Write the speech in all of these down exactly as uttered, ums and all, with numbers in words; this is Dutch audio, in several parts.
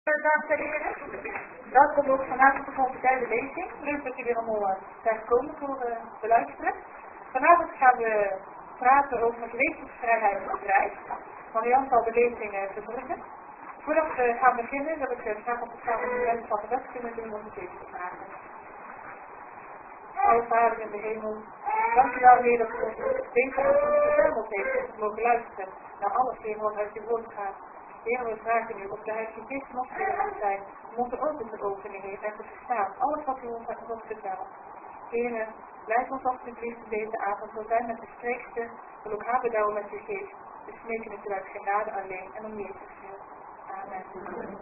Dames en heren, welkom ook vanavond op onze derde lezing. Leuk dat jullie allemaal uh, zijn gekomen voor uh, te luisteren. Vanavond gaan we praten over gewetensvrijheid en bedrijf. Marianne zal de lezing uh, verzorgen. Voordat we gaan beginnen wil ik uh, graag op de tafel de mensen van de weg kunnen doen om de tekst te vragen. Alle Vader in de hemel, dank u wel weer dat u ons deze verzorgd heeft om te mogen luisteren naar alles Heer wat uit uw woord gaat. Heer, we vragen u op de Heilige Geest nog willen zijn, om onze ogen te openen, Heer, en te verstaan alles wat u ons hebt verteld. Heer, blijf ons alsjeblieft deze avond zo zijn met de streekste, wil ook haar bedouwen met uw geest. We smeken het u uit genade alleen en om meer te veel. Amen.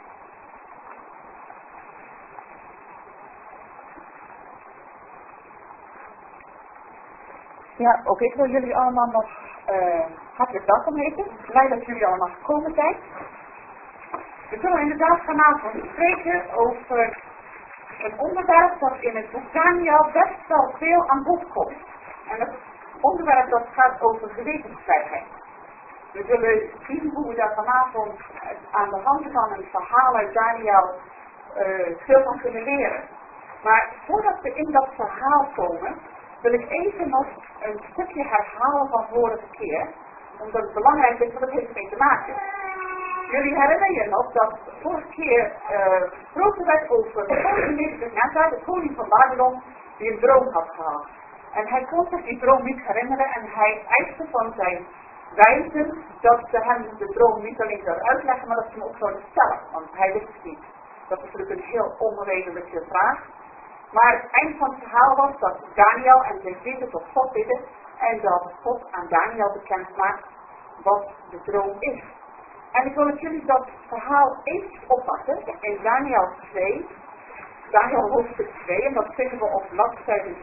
Ja, ook ik wil jullie allemaal nog uh, hartelijk welkom heten. Blij dat jullie allemaal gekomen zijn. We zullen inderdaad vanavond spreken over een onderwerp dat in het boek Daniel best wel veel aan bod komt. En het onderwerp dat gaat over gewetensvrijheid. We zullen zien hoe we daar vanavond aan de hand van een verhaal uit Daniel uh, veel van kunnen leren. Maar voordat we in dat verhaal komen, wil ik even nog een stukje herhalen van vorige keer, omdat het belangrijk is wat het heeft mee te maken. Jullie herinneren je nog dat vorige keer uh, gesproken werd over de koning Nebukadnezar, de koning van Babylon, die een droom had gehad. En hij kon zich die droom niet herinneren en hij eiste van zijn wijzen dat ze hem de droom niet alleen zouden uitleggen, maar dat ze hem ook zouden vertellen, want hij wist het niet. Dat is natuurlijk een heel onredelijke vraag. Maar het eind van het verhaal was dat Daniel en zijn vrienden tot God bidden en dat God aan Daniel bekend maakt wat de droom is. En ik wil dat jullie dat verhaal eens oppakken in Daniel twee, Daniel hoofdstuk twee, en dat vinden we op bladzijde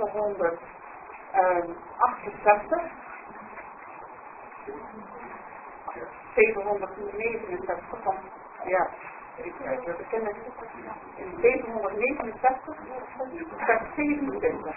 zevenhonderdachtenzestig, zevenhonderdnegenenzestig, ja. We kennen in zevenhonderdnegenenzestig, vers zevenentwintig.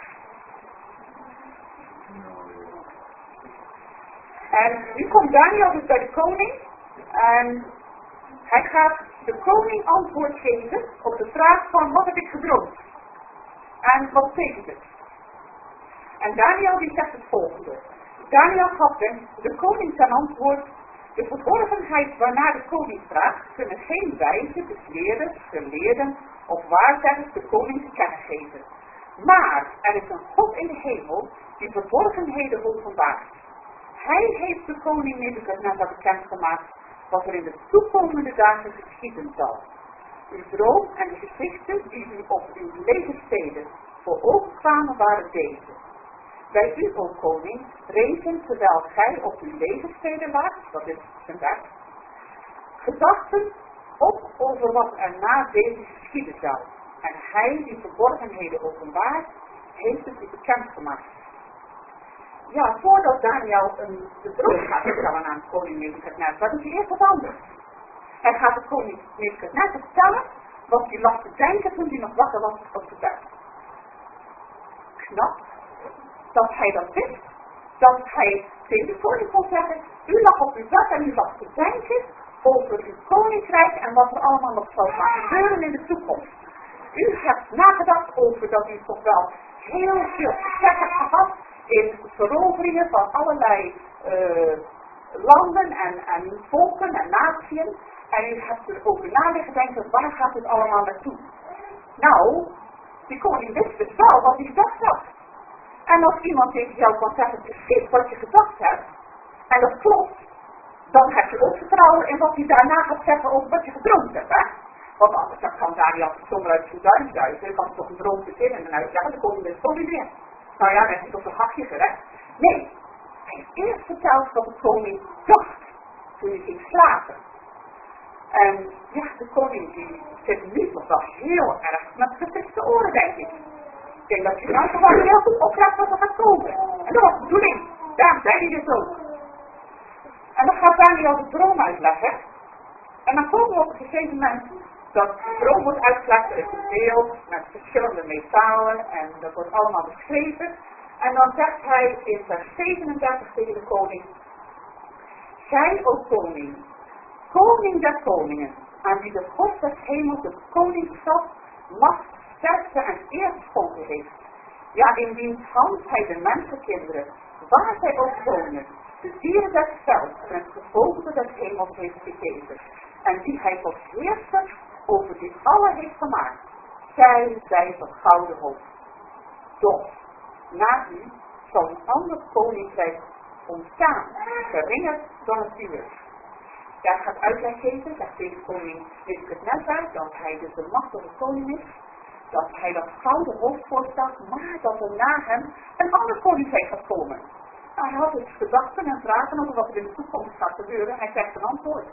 En nu komt Daniel dus bij de koning en hij gaat de koning antwoord geven op de vraag van wat heb ik gedroomd en wat betekent het. En Daniel die zegt het volgende. Daniel gaf hem de koning ten antwoord: de verborgenheid waarnaar de koning vraagt, kunnen geen wijze, bezweerders, geleerden of waarzeggers de koning te kennen geven. Maar er is een God in de hemel die verborgenheden openbaart. Hij heeft de koning Nebukadnezar bekendgemaakt wat er in de toekomende dagen geschieden zal. Uw droom en de gezichten die u op uw levenssteden voor ogen kwamen waren deze. Bij u, o koning, rezen terwijl gij op uw levenssteden waart, dat is zijn werk, gedachten op over wat er na deze geschieden zou. En hij die verborgenheden openbaart, heeft het u bekendgemaakt. Ja, voordat Daniel een de droom gaat vertellen aan koning Nebukadnezar, doet hij eerst wat anders. Hij gaat de koning Nebukadnezar vertellen wat hij lag te denken toen hij nog wakker was op de bed. Knap dat hij dat wist, dat hij tegen de koning kon zeggen: u lag op uw bed en u lag te denken over uw koninkrijk en wat er allemaal nog zal gaan gebeuren in de toekomst. U hebt nagedacht over dat u toch wel heel veel succes hebt gehad in veroveringen van allerlei uh, landen en, en volken en natieën. En u hebt erover na liggen denken, waar gaat dit allemaal naartoe? Nou, die koning wist dus wel wat hij gedacht had. En als iemand tegen jou kan zeggen precies wat je gedacht hebt, en dat klopt, dan heb je ook vertrouwen in wat hij daarna gaat zeggen over wat je gedroomd hebt, hè? Want anders dan kan Daniel zomaar uit zijn duim duiken, je kan toch een droom beginnen en uitleggen, dan kom je dus toch niet meer. Nou ja, dan heb je toch een hakje gerecht. Nee, hij heeft eerst verteld wat de koning dacht, toen hij ging slapen. En ja, de koning die zit nu nog wel heel erg met gespitste oren, denk ik. Ik denk dat je nou gewoon heel goed opkrijgt wat er gaat komen. En dat was de bedoeling. Daarom zei hij dit ook. En dan gaat Daniel de droom uitleggen. En dan komen we op een gegeven moment dat de droom wordt uitgelegd. Er is een beeld met verschillende metalen en dat wordt allemaal beschreven. En dan zegt hij in vers zevenendertig tegen de koning: gij, o koning, koning der koningen, aan wie de God des hemels de koningschap, macht, sterkte en eer geschonken heeft. Ja, in wiens hand hij de mensenkinderen, waar zij ook wonen, de dieren des velds en het gevogelte des hemels heeft gegeven. En die hij tot heerser over die alle heeft gemaakt. Zij zij van gouden hoofd. Doch, na u zal een ander koninkrijk ontstaan, geringer dan het uwe. Daar gaat uitleg geven, zegt deze koning Nebukadnezar, dat hij dus de machtige koning is, dat hij dat gouden hoofd voorstelt, maar dat er na hem een ander koninkrijk gaat komen. Nou, hij had dus gedachten en vragen over wat er in de toekomst gaat gebeuren, hij krijgt een antwoord.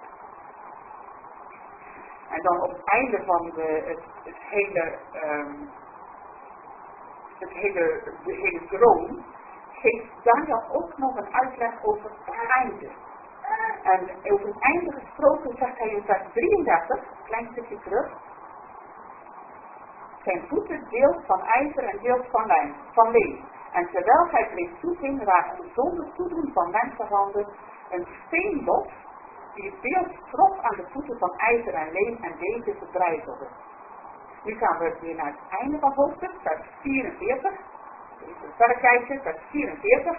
En dan op het einde van de, het, het hele, um, het hele, de hele droom, geeft Daniel ook nog een uitleg over het einde. En over het einde gesproken zegt hij in vers drieëndertig, een klein stukje terug. Zijn voeten deels van ijzer en deels van lijm, van leem. En terwijl hij bleef toezien, raakte zonder toedoen van mensenhanden een steenbos die het beeld trok aan de voeten van ijzer en leem en deze verbrijzelde. Nu gaan we weer naar het einde van hoofdstuk, vers vierenveertig. Even verder kijken, vers vierenveertig.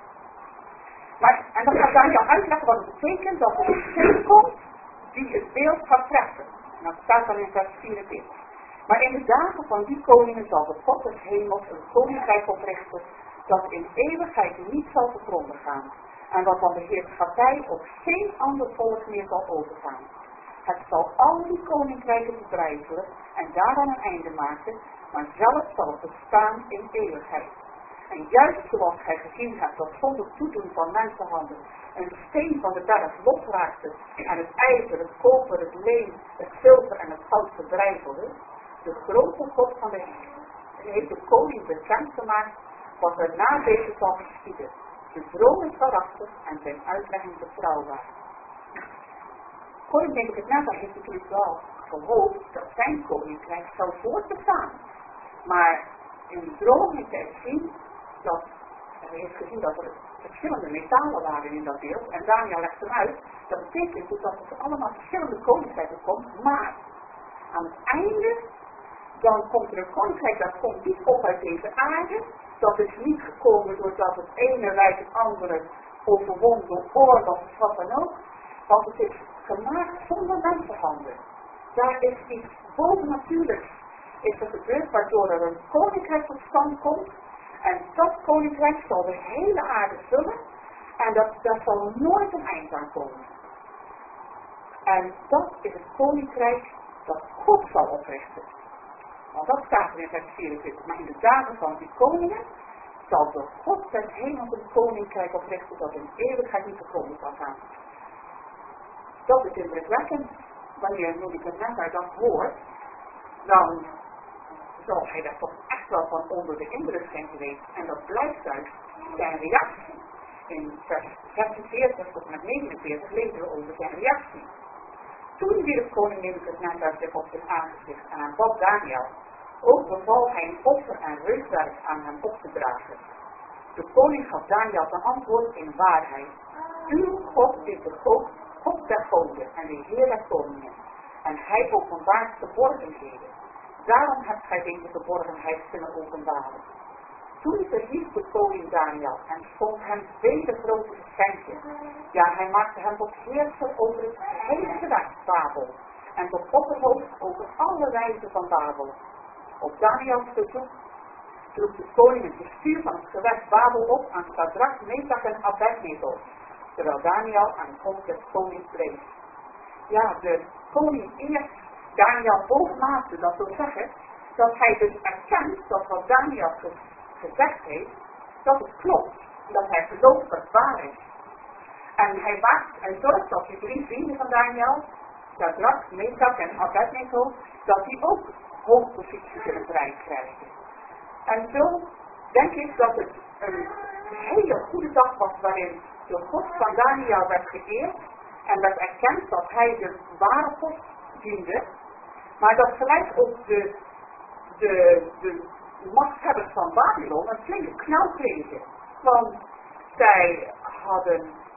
Maar, en dan gaat Daniel uitleggen wat het betekent dat er een steen komt die het beeld gaat treffen. En dat staat dan in vers vierenveertig. Maar in de dagen van die koningen zal de God des hemels een koninkrijk oprichten dat in eeuwigheid niet zal te gronde gaan. En dat dan de heerschappij op geen ander volk meer zal overgaan. Het zal al die koninkrijken verbrijzelen en daaraan een einde maken, maar zelf zal het bestaan in eeuwigheid. En juist zoals gij gezien hebt dat zonder toedoen van mensenhanden een steen van de berg losraakte en het ijzer, het koper, het leem, het zilver en het goud verbrijzelde, de grote God van de hemel heeft de koning bekend gemaakt wat er na deze zal geschieden. De droom is waarachtig en zijn uitlegging betrouwbaar. Koning Nebukadnezar heeft natuurlijk wel gehoopt dat zijn koninkrijk zou voortbestaan. Maar in de droom heeft hij gezien dat, hij heeft gezien dat er verschillende metalen waren in dat beeld. En Daniel legt hem uit, dat betekent dus dat er allemaal verschillende koninkrijken komt. Maar aan het einde, dan komt er een koninkrijk dat komt niet op uit deze aarde. Dat is niet gekomen doordat het ene rijk het andere overwon door oorlog of wat dan ook. Want het is gemaakt zonder mensenhanden. Daar is iets bovennatuurlijks is er gebeurd waardoor er een koninkrijk tot stand komt. En dat koninkrijk zal de hele aarde vullen. En dat, daar zal nooit een eind aan komen. En dat is het koninkrijk dat God zal oprichten. Want dat staat er in vers vierentwintig. Maar in de dagen van die koningen zal de God des hemels een koninkrijk oprichten dat in eeuwigheid niet te gronden zal gaan. Dat is indrukwekkend. Wanneer Nebukadnezar dat hoort, dan zal hij daar toch echt wel van onder de indruk zijn geweest. En dat blijkt uit zijn reactie. In vers zesenveertig tot en met negenenveertig lezen we over zijn reactie. Toen wierp koning Nebukadnezar zich op zijn aangezicht en aanbad Daniel. Ook beval hij een offer en reukwerk aan hem op te dragen. De koning gaf Daniel ten antwoord in waarheid. Uw God is de God, God der goden en de Heer der koningen. En hij openbaart verborgenheden. Daarom hebt gij deze verborgenheid kunnen openbaren. Toen verhief de koning Daniel en schonk hem vele grote geschenken. Ja, hij maakte hem tot heerser over het hele gewest Babel en tot opperhoofd over alle wijzen van Babel. Op Daniels verzoek droeg de koning het bestuur van het gewest Babel op aan Shadrach, Meshach en Abednego, terwijl Daniel aan de kant des konings bleef. Ja, de koning eerst Daniel bovenmaakte, dat wil zeggen dat hij dus erkent dat wat Daniel gezegd heeft, dat het klopt. Dat hij gelooft dat het waar is. En hij wacht en zorgt dat die drie vrienden van Daniel, Shadrach, Meshach en Abednego, dat die ook hoogposities in het rijk krijgen. En zo denk ik dat het een hele goede dag was waarin de God van Daniel werd geëerd en werd erkend dat hij de ware God diende, maar dat gelijk ook de, de, de machthebbers van Babylon een flinke knauw kregen. Want zij hadden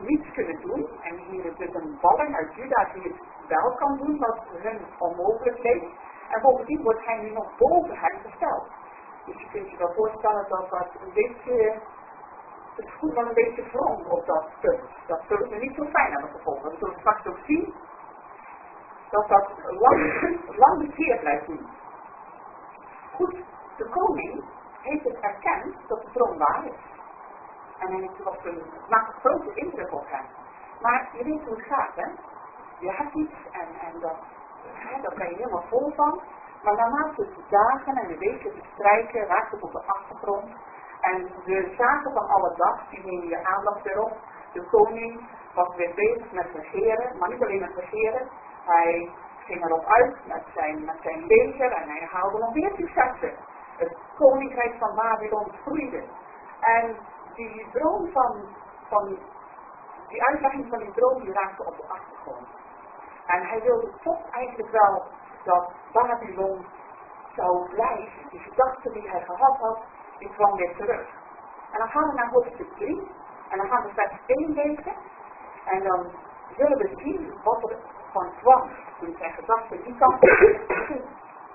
niets kunnen doen. En hier is dus een balling uit Juda die het wel kan doen wat hun onmogelijk leek. En bovendien wordt hij nu nog boven hen gesteld. Dus je kunt je wel voorstellen dat dat een beetje, het voelt wel een beetje wrong op dat punt. Dat zullen we niet zo fijn hebben gevonden. We zullen straks ook zien dat dat lang, lang bekeerd blijft doen. Goed, de koning heeft het erkend dat de troon waar is. En het was een, maakt een grote indruk op hem. Maar je weet hoe het gaat, hè? Je hebt iets en, en dat, hè, daar ben je helemaal vol van. Maar naarmate de dagen en de weken bestrijken, raakt het op de achtergrond. En de zaken van alle dag, die nemen je aandacht weer op. De koning was weer bezig met regeren, maar niet alleen met regeren. Hij ging erop uit met zijn, met zijn leger en hij haalde nog meer successen. Het koninkrijk van Babylon groeide. En die droom van, van die uitlegging van die droom, die raakte op de achtergrond. En hij wilde toch eigenlijk wel dat Babylon zou blijven. Die gedachte die hij gehad had, die kwam weer terug. En dan gaan we naar hoofdstuk drie. En dan gaan we vers één lezen. En dan zullen we zien wat er van kwam. Toen zijn gedachten die kant op.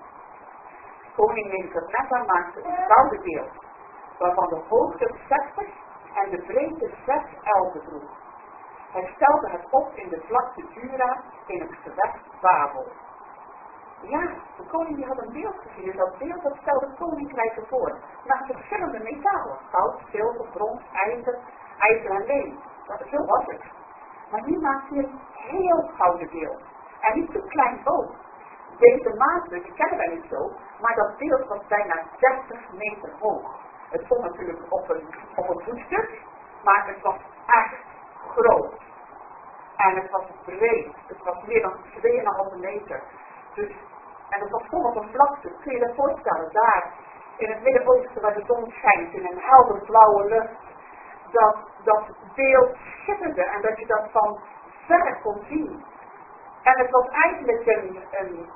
Koning Nebukadnezar maakte een gouden beeld, waarvan de hoogte zestig en de breedte zes el bedroeg. Hij stelde het op in de vlakte Jura in het gewest Babel. Ja, de koning die had een beeld gezien en dat beeld dat stelde koninkrijken voor. Naar verschillende metalen, goud, zilver, brons, ijzer, ijzer en leem. Zo was het. Maar nu maakte hij een heel gouden beeld. En niet zo klein ook. Deze maten, die kennen wij niet zo, maar dat beeld was bijna dertig meter hoog. Het stond natuurlijk op een, op een voetstuk, maar het was echt groot. En het was breed, het was meer dan twee komma vijf meter. Dus, en het was vol op een vlakte, kun je je voorstellen, daar in het Midden-Oosten waar de zon schijnt, in een helder blauwe lucht, dat dat beeld schitterde en dat je dat van ver kon zien. En het was eigenlijk een, een,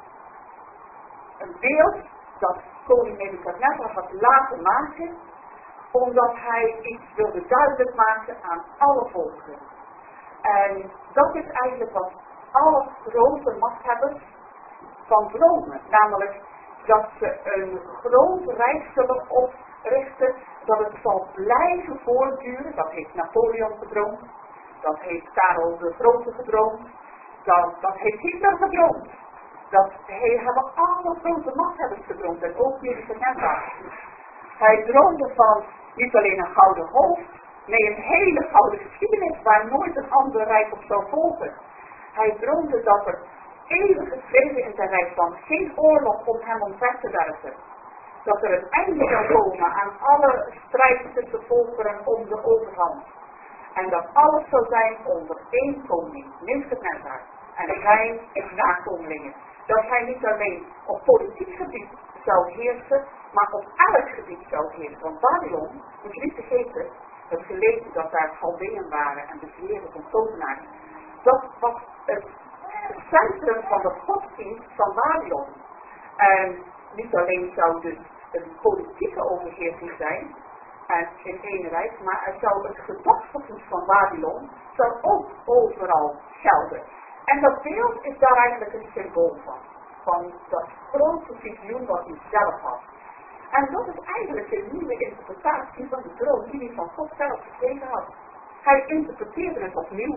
een beeld dat koning Nebukadnezar had laten maken, omdat hij iets wilde duidelijk maken aan alle volken. En dat is eigenlijk wat alle grote machthebbers van dromen, namelijk dat ze een groot rijk zullen oprichten, dat het zal blijven voortduren. Dat heeft Napoleon gedroomd, dat heeft Karel de Grote gedroomd, dat, dat heeft Hitler gedroomd. Dat hij, hebben alle grote machthebbers gedroomd en ook Nebukadnezar. Hij droomde van niet alleen een gouden hoofd, nee een hele gouden geschiedenis waar nooit een ander rijk op zou volgen. Hij droomde dat er eeuwige vrede in zijn rijk kwam, geen oorlog om hem omver te werpen. Dat er een einde zou komen aan alle strijd tussen volkeren om de overhand. En dat alles zou zijn onder één koning, Nebukadnezar, en zijn nakomelingen. Dat hij niet alleen op politiek gebied zou heersen, maar op elk gebied zou heersen. Want Babylon, moet je niet vergeten, het gelezen dat daar Chaldeeën waren en bezweren van tovenaars. Dat was het centrum van de godsdienst van Babylon. En niet alleen zou dus een politieke overheersing zijn, en in één rijk, maar er zou het gedachtgoed van Babylon zou ook overal gelden. En dat beeld is daar eigenlijk een symbool van. Van dat grote visioen wat hij zelf had. En dat is eigenlijk een nieuwe interpretatie van de droom die hij van God zelf gekregen had. Hij interpreteerde het opnieuw.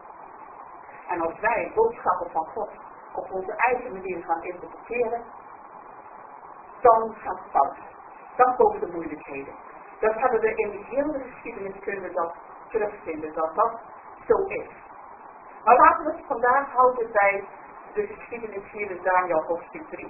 En als wij boodschappen van God op onze eigen manier gaan interpreteren, dan gaat het fout. Dan komen de moeilijkheden. Dat hebben we in de hele geschiedenis kunnen dat terugvinden, dat dat zo is. Maar laten we het vandaag houden bij de geschiedenis hier in Daniel hoofdstuk drie.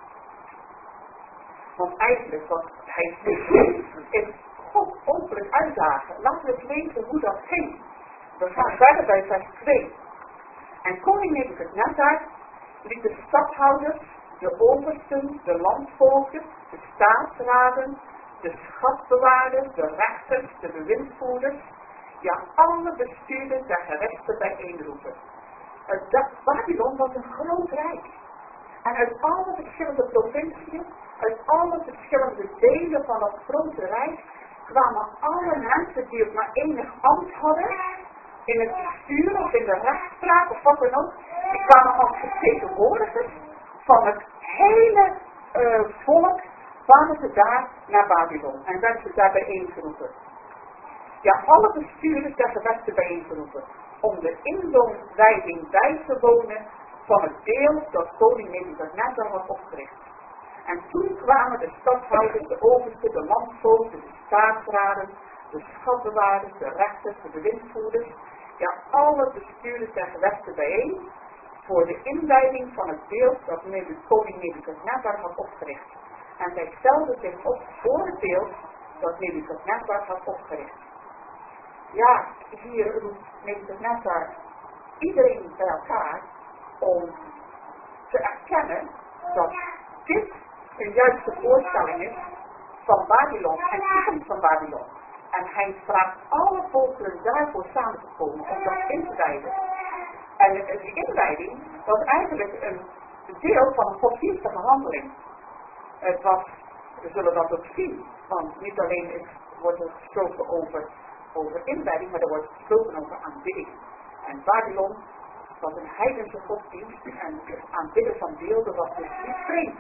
Want eigenlijk wat hij zegt is God openlijk uitdagen. Laten we eens weten hoe dat ging. We gaan verder bij vers twee. En koning Nebukadnezar liet de stadhouders, de oversten, de landvoogden, de staatsraden, de schatbewaarders, de rechters, de bewindvoerders, ja alle bestuurders der gerechten bijeenroepen. Het Babylon was een groot rijk. En uit alle verschillende provinciën, uit alle verschillende delen van dat grote rijk, kwamen alle mensen die ook maar enig ambt hadden, in het bestuur of in de rechtspraak of wat dan ook. Die kwamen als vertegenwoordigers van het hele uh, volk, kwamen ze daar naar Babylon en werden ze daar bijeengeroepen. Ja, alle bestuurders der gewesten bijeengeroepen om de inwijding bij te wonen van het deel dat koning Nebukadnezar had opgericht. En toen kwamen de stadhouders, de oversten, de landvoogden, de staatsraden, de schatbewaarders, de rechters, de bewindvoerders, ja, alle bestuurders der gewesten bijeen voor de inwijding van het beeld dat koning Nebukadnezar had opgericht. En zij stelden zich op voor het beeld dat Nebukadnezar had opgericht. Ja, hier roept Nebukadnezar iedereen bij elkaar om te erkennen dat dit een juiste voorstelling is van Babylon en toekomst van Babylon. En hij vraagt alle volkeren daarvoor samen te komen om dat in te wijden. En die inwijding was eigenlijk een deel van een godsdienstige handeling. Het was, we zullen dat ook zien, want niet alleen is, wordt er gesproken over, over inwijding, maar er wordt gesproken over aanbidding. En Babylon was een heidense godsdienst en het aanbidden van beelden was dus niet vreemd.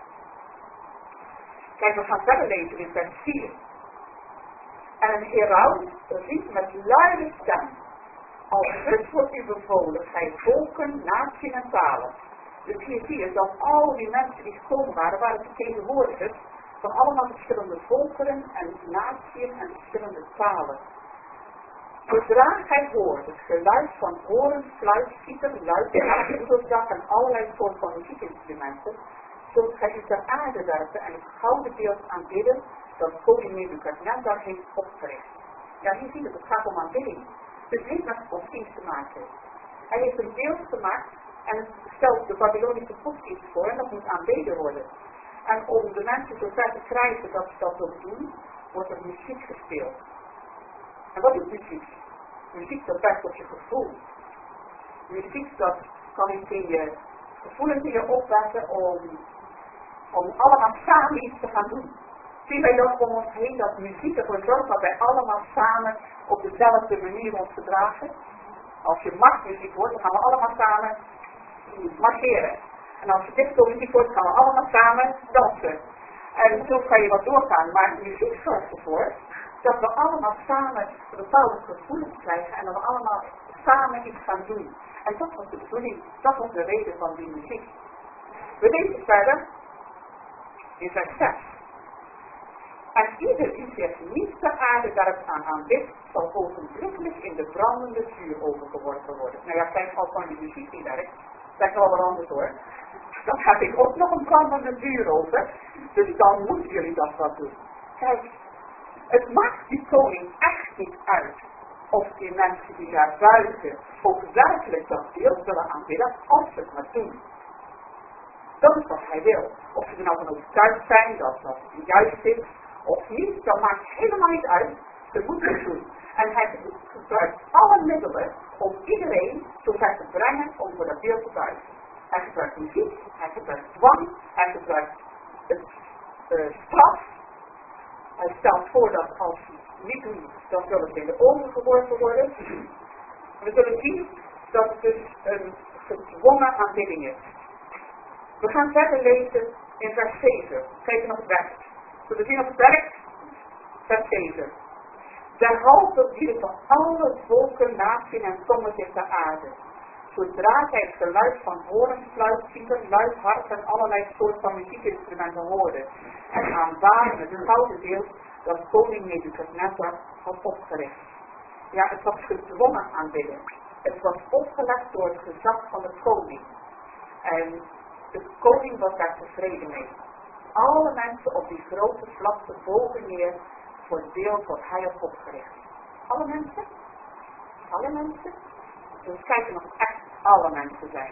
Kijk, we gaan verder lezen in vers vier. En een heraut riep met luide stem: als dus wordt u bevolen, gij volken, naties en talen. Dus hier zie je dat al die mensen die gekomen waren, waren vertegenwoordigers van allemaal verschillende volkeren en naties en verschillende talen. Zodra gij hoort het geluid van horen, fluit, citer, luid, luiddag en allerlei soorten van muziekinstrumenten, zult gij u ter aarde werpen en het gouden beeld aanbidden dat koning Nebukadnezar heeft opgericht. Ja, hier zie je het, het gaat om aanbidding. Dus het heeft met godsdienst te maken. Hij heeft een beeld gemaakt en het stelt de Babylonische godsdienst voor en dat moet aanbeden worden. En om de mensen zo ver te krijgen dat ze dat ook doen, wordt er muziek gespeeld. En wat is muziek? Muziek dat werkt op je gevoel. Muziek dat kan iets in je gevoelens in je opwekken om, om allemaal samen iets te gaan doen. Zien wij dat om ons heen, dat muziek ervoor zorgt dat wij allemaal samen op dezelfde manier ons gedragen. Als je marschmuziek hoort, dan gaan we allemaal samen marcheren. En als je disco-muziek hoort, gaan we allemaal samen dansen. En zo kan je wat doorgaan, maar muziek zorgt ervoor dat we allemaal samen bepaalde gevoelens krijgen en dat we allemaal samen iets gaan doen. En dat was de bedoeling, dat was de reden van die muziek. We lezen verder in vers zes. En ieder die zich niet ter aarde werpt aan aanbidt, zal ogenblikkelijk in de brandende vuur overgeworpen worden. Nou ja, kijk, als van die muziek niet werkt, dat is wel wat anders hoor. Dan heb ik ook nog een brandende vuur over, dus dan moeten jullie dat wat doen. Kijk, het maakt die koning echt niet uit of die mensen die daar buiten ook werkelijk dat beeld willen aanbidden, als ze het maar doen. Dat is wat hij wil. Of ze er nou van overtuigd zijn dat dat juist is, of niet, dat maakt helemaal niet uit. Ze moeten het doen. En hij gebruikt alle middelen om iedereen zover te brengen om voor dat beeld te buigen. Hij gebruikt muziek, hij gebruikt dwang, hij gebruikt het uh, straf. Hij stelt voor dat als ze het niet doen, dan zullen ze in de ogen geworpen worden. We zullen zien dat het dus een gedwongen aanbidding is. We gaan verder lezen in vers zeven. Kijken op het werk. Zullen we zien op het werk? Vers zeven. Derhalve vielen van alle volken, naties en tongen zich ter aarde. Zodra hij het geluid van horen, fluit, citer, luid, harp en allerlei soorten van muziekinstrumenten hoorde. En aanbaden het gouden beeld dat koning Nebukadnezar had opgericht. Ja, het was gedwongen aanbidden. Het was opgelegd door het gezag van de koning. En de koning was daar tevreden mee. Alle mensen op die grote vlakte bogen neer voor het beeld wat hij had opgericht. Alle mensen? Alle mensen? Dus kijken of het echt alle mensen zijn.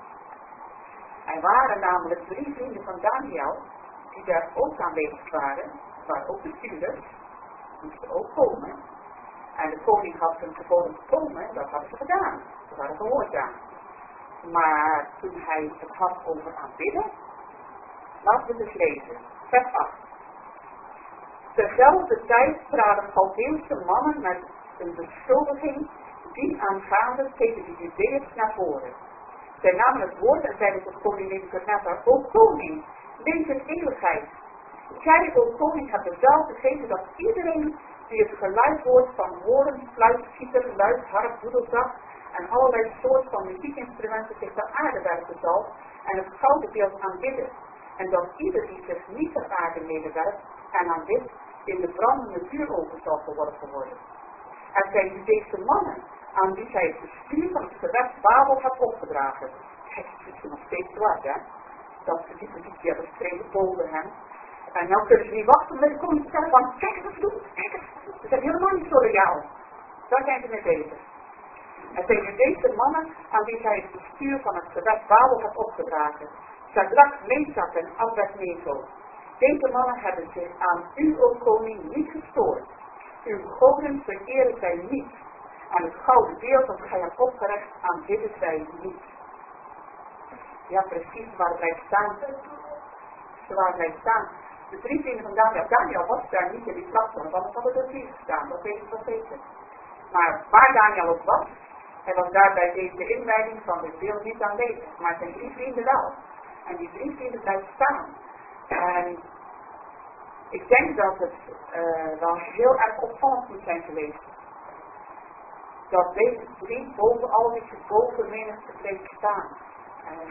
Er waren namelijk drie vrienden van Daniel die daar ook aanwezig waren, waren ook bestuurders, moesten ook komen. En de koning had hun geboden komen, dat hadden ze gedaan. Ze waren gehoorzaam. Maar toen hij het had over aanbidden, laten we dus lezen. Vers acht. Terzelfde tijd traden Chaldeeuwse mannen met een beschuldiging Die aangaande treden de Judeërs naar voren. Zij namen het woord en zeiden tot koning Nebukadnezar: O koning, leef in eeuwigheid. Gij, o koning, hebt bevel gegeven dat iedereen die het geluid hoort van horen, fluit, gieter, luid, harp, doedelzak en allerlei soorten van muziekinstrumenten zich ter aarde werpen zal en het gouden beeld aanbidden. En dat ieder die zich niet ter aarde nederwerpt en aanbidt, in de brandende vuuroven zal verworpen worden. Er zijn Judeese mannen aan wie zij het bestuur van het gewest Babel had opgedragen. Kijk, het is nog steeds zwart, hè? Dat ze die positie hebben gekregen boven hem. En nou kunnen ze niet wachten met de koning te zeggen van, kijk eens wat doen, kijk eens. Ze zijn helemaal niet zo loyaal. Daar zijn ze mee bezig. Er zijn Judeese mannen aan wie zij het bestuur van het gewest Babel had opgedragen. Shadrach, Meshach en Abednego. Deze mannen hebben zich aan u, o koning, niet gestoord. Uw goden vereren zij niet. En het gouden beeld dat gij hebt opgericht aanbidden zij niet. Ja, precies waar wij staan. Waar wij staan. De drie vrienden van Daniel, Daniel was daar niet in die platform, want het had er hier gestaan, dat weet ik wel zeker. Maar waar Daniel ook was, hij was daar bij deze inleiding van dit beeld niet aanwezig, maar zijn drie vrienden wel. En die drie vrienden blijven staan. En ik denk dat het uh, wel heel erg opvallend moet zijn geweest. Dat deze drie boven al die boven menigte bleef staan. En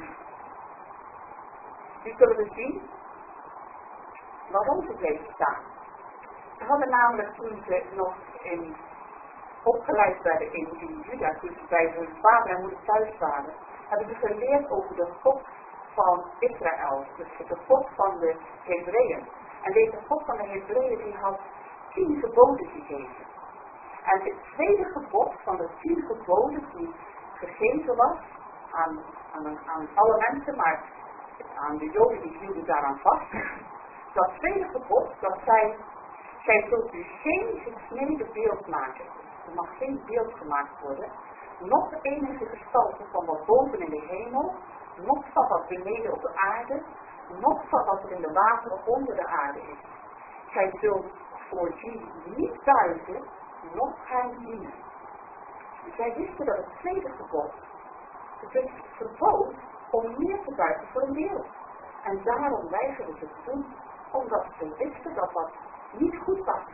nu zullen we zien waarom ze bleven staan. Ze hadden namelijk toen ze nog in, opgeleid werden in, in Juda, toen ze bij hun vader en moeder thuis waren, hebben ze geleerd over de God van Israël, dus de God van de Hebreeën. En deze God van de Hebreeën die had tien geboden gegeven. En het tweede gebod van de tien geboden die gegeven was aan, aan, aan alle mensen, maar aan de Joden die hielden daaraan vast. Dat tweede gebod, dat zij, zij zult u geen gesneden beeld maken. Er mag geen beeld gemaakt worden. Nog de enige gestalte van wat boven in de hemel, nog van wat beneden op de aarde, nog van wat er in de wateren onder de aarde is. Gij zult voor die niet buigen, nog gaan dienen. Dus zij wisten dat het tweede gebod, het is verbood om meer te buigen voor een wereld. En daarom weigerden ze het doen, omdat ze wisten dat dat niet goed was.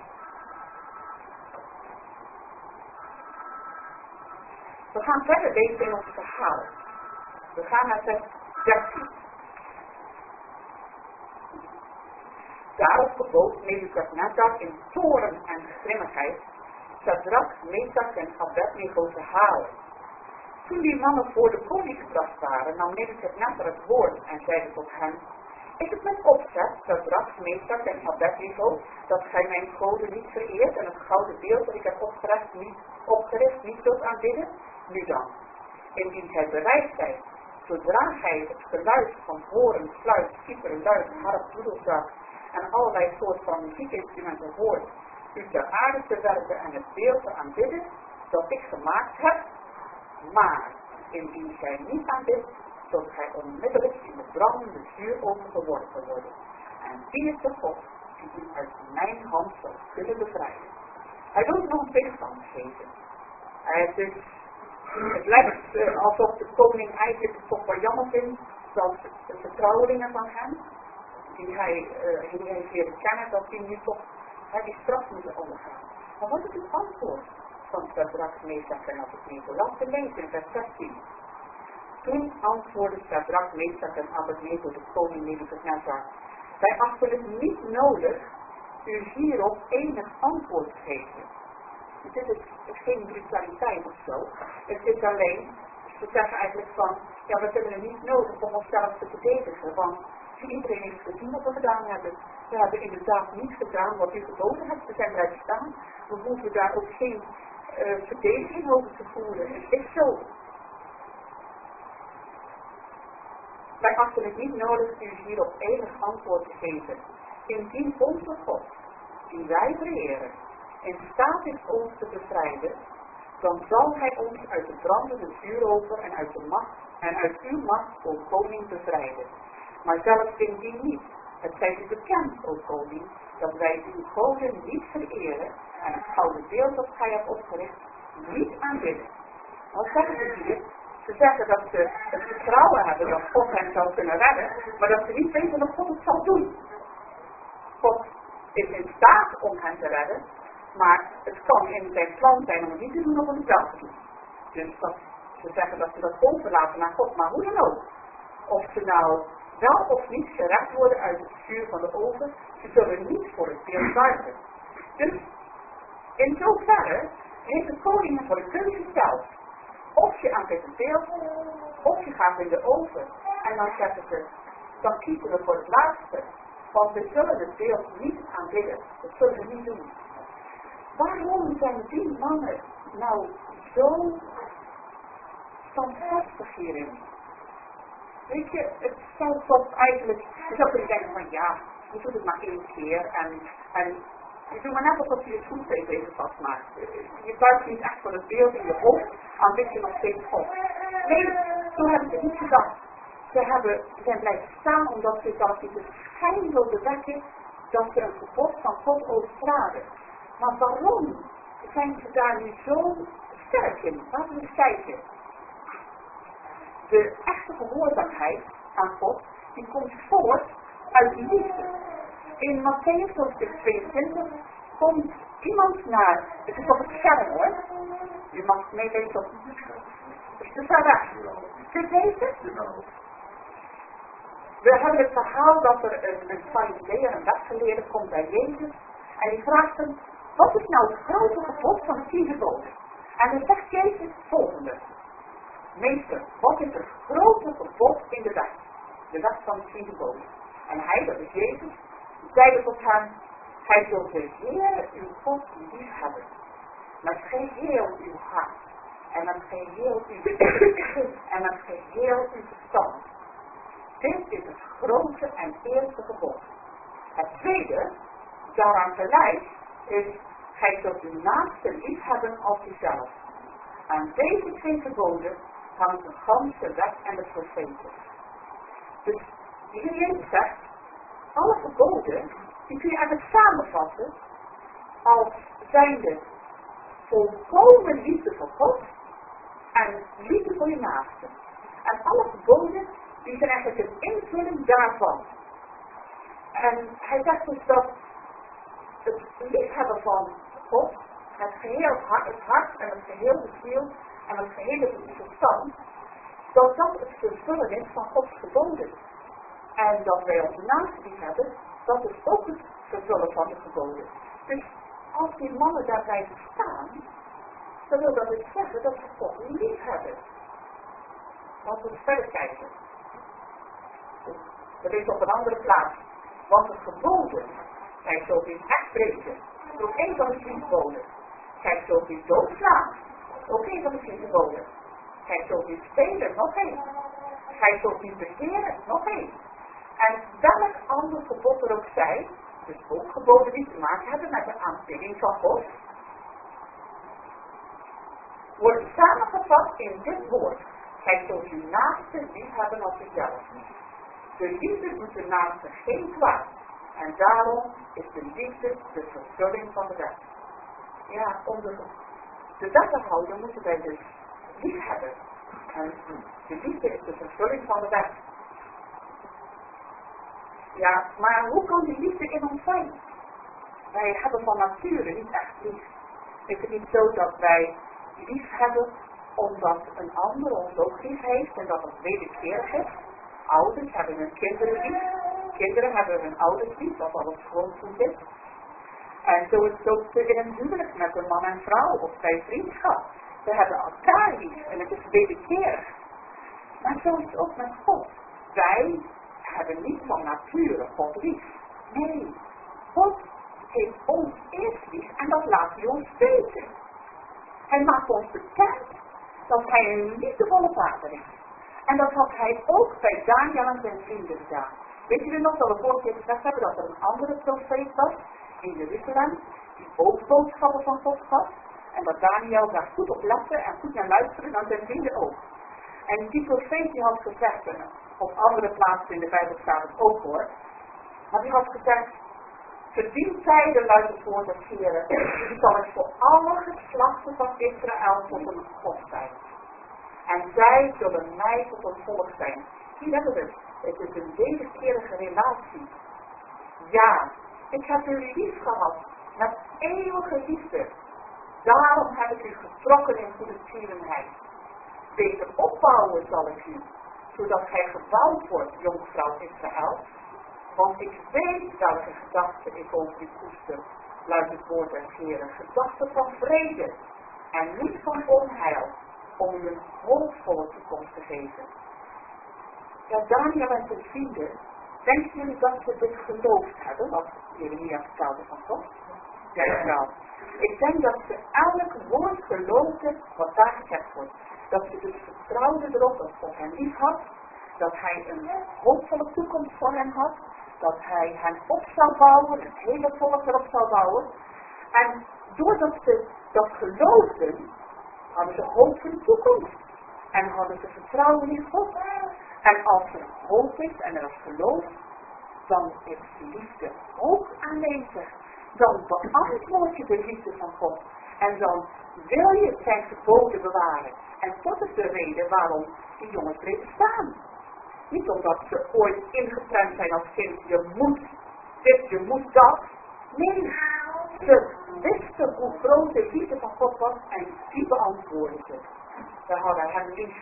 We gaan verder lezen in ons verhaal. We gaan naar vers dertien. Daarop gebood Nebukadnezar in toorn en grimmigheid Shadrach, Meshach en Abednego te halen. Toen die mannen voor de koning gebracht waren, nam Nebukadnezar het woord en zeide tot hen: Is het met opzet, Shadrach, Meshach en Abednego, dat gij mijn goden niet vereert en het gouden beeld dat ik heb opgericht niet, opgericht niet zult aanbidden? Nu dan, indien gij bereid zijt, zodra gij het geluid van horen, fluit, citer, luid, harp, doedelzak en allerlei soorten van muziekinstrumenten hoort, u ter aarde te werpen en het beeld te aanbidden dat ik gemaakt heb, maar indien gij niet aanbidt, zult gij onmiddellijk in de brandende vuuroven geworpen worden. En die is de God die u uit mijn hand zal kunnen bevrijden. Hij wil nog een tegenstand geven. Het, is, het lijkt uh, alsof de koning eigenlijk het toch wel jammer vindt dat de vertrouwelingen van hem, die hij, uh, die hij heeft leren kennen, dat die nu toch uh, die straf moeten ondergaan. Maar wat is het antwoord van Shadrach, Meshach en Abednego? Laten we lezen in vers zestien. Toen antwoordde Shadrach, Meshach en Abednego de koning Nebukadnezar: Wij achten het niet nodig u hierop enig antwoord te geven. Dus dit is, is geen brutaliteit of zo. Het is alleen, we zeggen eigenlijk van, ja, we hebben het niet nodig om onszelf te verdedigen, want iedereen heeft gezien wat we gedaan hebben. We hebben inderdaad niet gedaan wat u geboden hebt, we zijn blijven staan. We hoeven daar ook geen uh, verdediging over te voeren. Het is zo. Wij achten het niet nodig u hierop enig antwoord te geven. Indien onze God, die wij vereren, in staat is ons te bevrijden, dan zal hij ons uit de brandende vuurover en uit de macht en uit uw macht, o koning, bevrijden. Maar zelfs indien niet, het zij u bekend, o koning, dat wij uw goden niet vereren en het gouden beeld dat gij hebt opgericht niet aanbidden. Wat zeggen ze hier? Ze zeggen dat ze het vertrouwen hebben dat God hen zou kunnen redden, maar dat ze niet weten dat God het zal doen. God is in staat om hen te redden, maar het kan in zijn plan zijn om het niet te doen of om het wel te doen. Dus dat, ze zeggen dat ze dat overlaten naar God, maar hoe dan ook. Of ze nou wel of niet gered worden uit het vuur van de oven, ze zullen niet voor het beeld buigen. Dus in zoverre heeft de koning voor de keuze zelf. Of je aanbidt het beeld, of je gaat in de oven. En dan zeggen ze, dan kiezen we voor het laatste. Want we zullen het beeld niet aanbidden. Dat zullen we niet doen. Waarom zijn die mannen nou zo standvastig hierin? Weet je, het zou toch eigenlijk, je zou kunnen denken van ja, je doet het maar één keer en, en je doet maar net alsof je je voetveeg even vastmaakt. Je buigt niet echt voor het beeld in je hoofd, aan dit je nog steeds God. Nee, zo hebben ze niet gedacht. Ze hebben, ze zijn blijven staan omdat ze zelfs niet de schijn wilden wekken dat ze een verbod van God overtraden. Maar waarom zijn ze daar nu zo sterk in? Laten we eens kijken. De echte gehoorzaamheid aan God, die komt voort uit liefde. In Mattheüs hoofdstuk tweeëntwintig komt iemand naar, het is op het scherm hoor, je mag meelezen op de Sarah. Zit deze? We hebben het verhaal dat er een, een fariseer, een wetgeleerde, komt bij Jezus en die vraagt hem, wat is nou het grote gebod van de tien geboden? En dan zegt Jezus het volgende. Meester, wat is het grote verbod in de wet? De wet van de tien geboden. En hij, dat is Jezus, zeide tot hem, gij zult de Heer uw God lief hebben. Met geheel uw hart. En met geheel uw geest. En met geheel uw verstand. Dit is het grote en eerste gebod. Het tweede, daaraan gelijk, is, gij zult uw naaste lief hebben als uzelf. Aan deze twee geboden hangt de ganse wet en de profeten. Dus de Heer Jezus zegt, alle geboden, die kun je eigenlijk samenvatten als zijnde volkomen liefde voor God en liefde voor je naaste. En alle geboden, die zijn eigenlijk een invulling daarvan. En hij zegt dus dat het liefhebben van God, het geheel hart, het hart en het geheel de ziel en het gehele verstand, dat dat het vervullen is van Gods geboden. En dat wij onze naaste lief hebben, dat is ook het vervullen van de geboden. Dus als die mannen daarbij staan, dan wil dat dus zeggen dat ze God lief hebben. Laten we verder kijken. Dat is op een andere plaats. Want de geboden, gij zult in echt breken. Dat is ook één van de tien geboden. Gij zult in doodslaan. Ook één van de tien geboden. Gij zult in stelen, nog één. Gij zult in begeren, nog één. En welk ander gebod er ook zij, dus ook geboden die te maken hebben met de aanbidding van God, wordt samengevat in dit woord. Gij zult uw naaste lief hebben als uzelf. De liefde doet de naaste geen kwaad. En daarom is de liefde de vervulling van de wet. Ja, om de, de wet te houden moeten wij dus lief hebben. En de liefde is de vervulling van de wet. Ja, maar hoe kan die liefde in ons zijn? Wij hebben van nature niet echt lief. Is het niet zo dat wij lief hebben omdat een ander ons ook lief heeft en dat het wederkerig is? Ouders hebben hun kinderen lief. Kinderen hebben hun ouders lief, wat alles grondvoet is. En zo is het ook in een huwelijk met een man en vrouw of bij vriendschap. We hebben elkaar lief en het is wederkerig. Maar zo is het ook met God. Wij hebben niet van nature God lief. Nee, God heeft ons eerst lief en dat laat hij ons weten. Hij maakt ons bekend dat hij een liefdevolle vader is. En dat had hij ook bij Daniel en zijn vrienden gedaan. Weet jullie nog dat we vorige keer gezegd hebben dat er een andere profeet was in Jeruzalem, die ook boodschappen van God had. En dat Daniel daar goed op lette en goed naar luisterde en zijn vrienden ook. En die profeet die had gezegd, en op andere plaatsen in de Bijbel staat het ook hoor, maar die had gezegd, verdient zij de luid het woord des Heeren, die zal het voor alle geslachten van Israël tot een God zijn. En zij zullen mij tot een volk zijn. Hier hebben we het. Het is een wederkerige relatie. Ja, ik heb jullie lief gehad. Met eeuwige liefde. Daarom heb ik u getrokken in goede tierenheid. Beter opbouwen zal ik u. Zodat gij gebouwd wordt, jonkvrouw Israël. Want ik weet welke gedachten ik over u koester. Luidt het woord des Heeren. Gedachten van vrede. En niet van onheil. Om u een hoopvolle toekomst te geven. Ja, Daniel en zijn vrienden, denken jullie dat ze dit geloofd hebben, wat Jeremia vertelde van God? Ja, wel. Ik denk dat ze elk woord geloofden wat daar gezegd wordt. Dat ze dus vertrouwden erop dat God hen lief had, dat hij een hoopvolle toekomst voor hen had, dat hij hen op zou bouwen, het hele volk erop zou bouwen. En doordat ze dat geloofden, hadden ze hoop voor de toekomst. En hadden ze vertrouwen in God. En als er hoop is en er is geloof, dan is liefde ook aanwezig. Dan beantwoord je de liefde van God. En dan wil je zijn geboden bewaren. En dat is de reden waarom die jongens erin staan. Niet omdat ze ooit ingeprent zijn als kind, je moet dit, je moet dat. Nee, ze wisten hoe groot de liefde van God was en die beantwoordden ze. We hadden hem lief.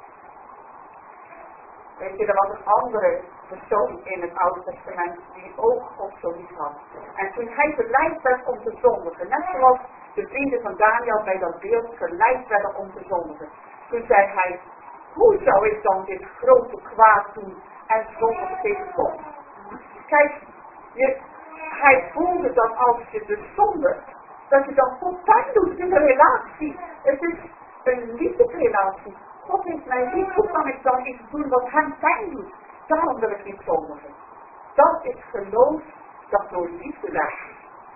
Weet je, er was een andere persoon in het Oude Testament die ook God zo lief had. En toen hij verleid werd om te zondigen, net zoals de vrienden van Daniel bij dat beeld verleid werden om te zondigen. Toen zei hij, hoe zou ik dan dit grote kwaad doen en zondigen tegen God? Kijk, je, hij voelde dat als je de zonde, dat je dan God pijn doet in de relatie. Het is een liefdesrelatie. God heeft mij lief, hoe kan ik dan iets doen wat hem pijn doet? Daarom wil ik niet zondigen. Dat is geloof dat door liefde werkt.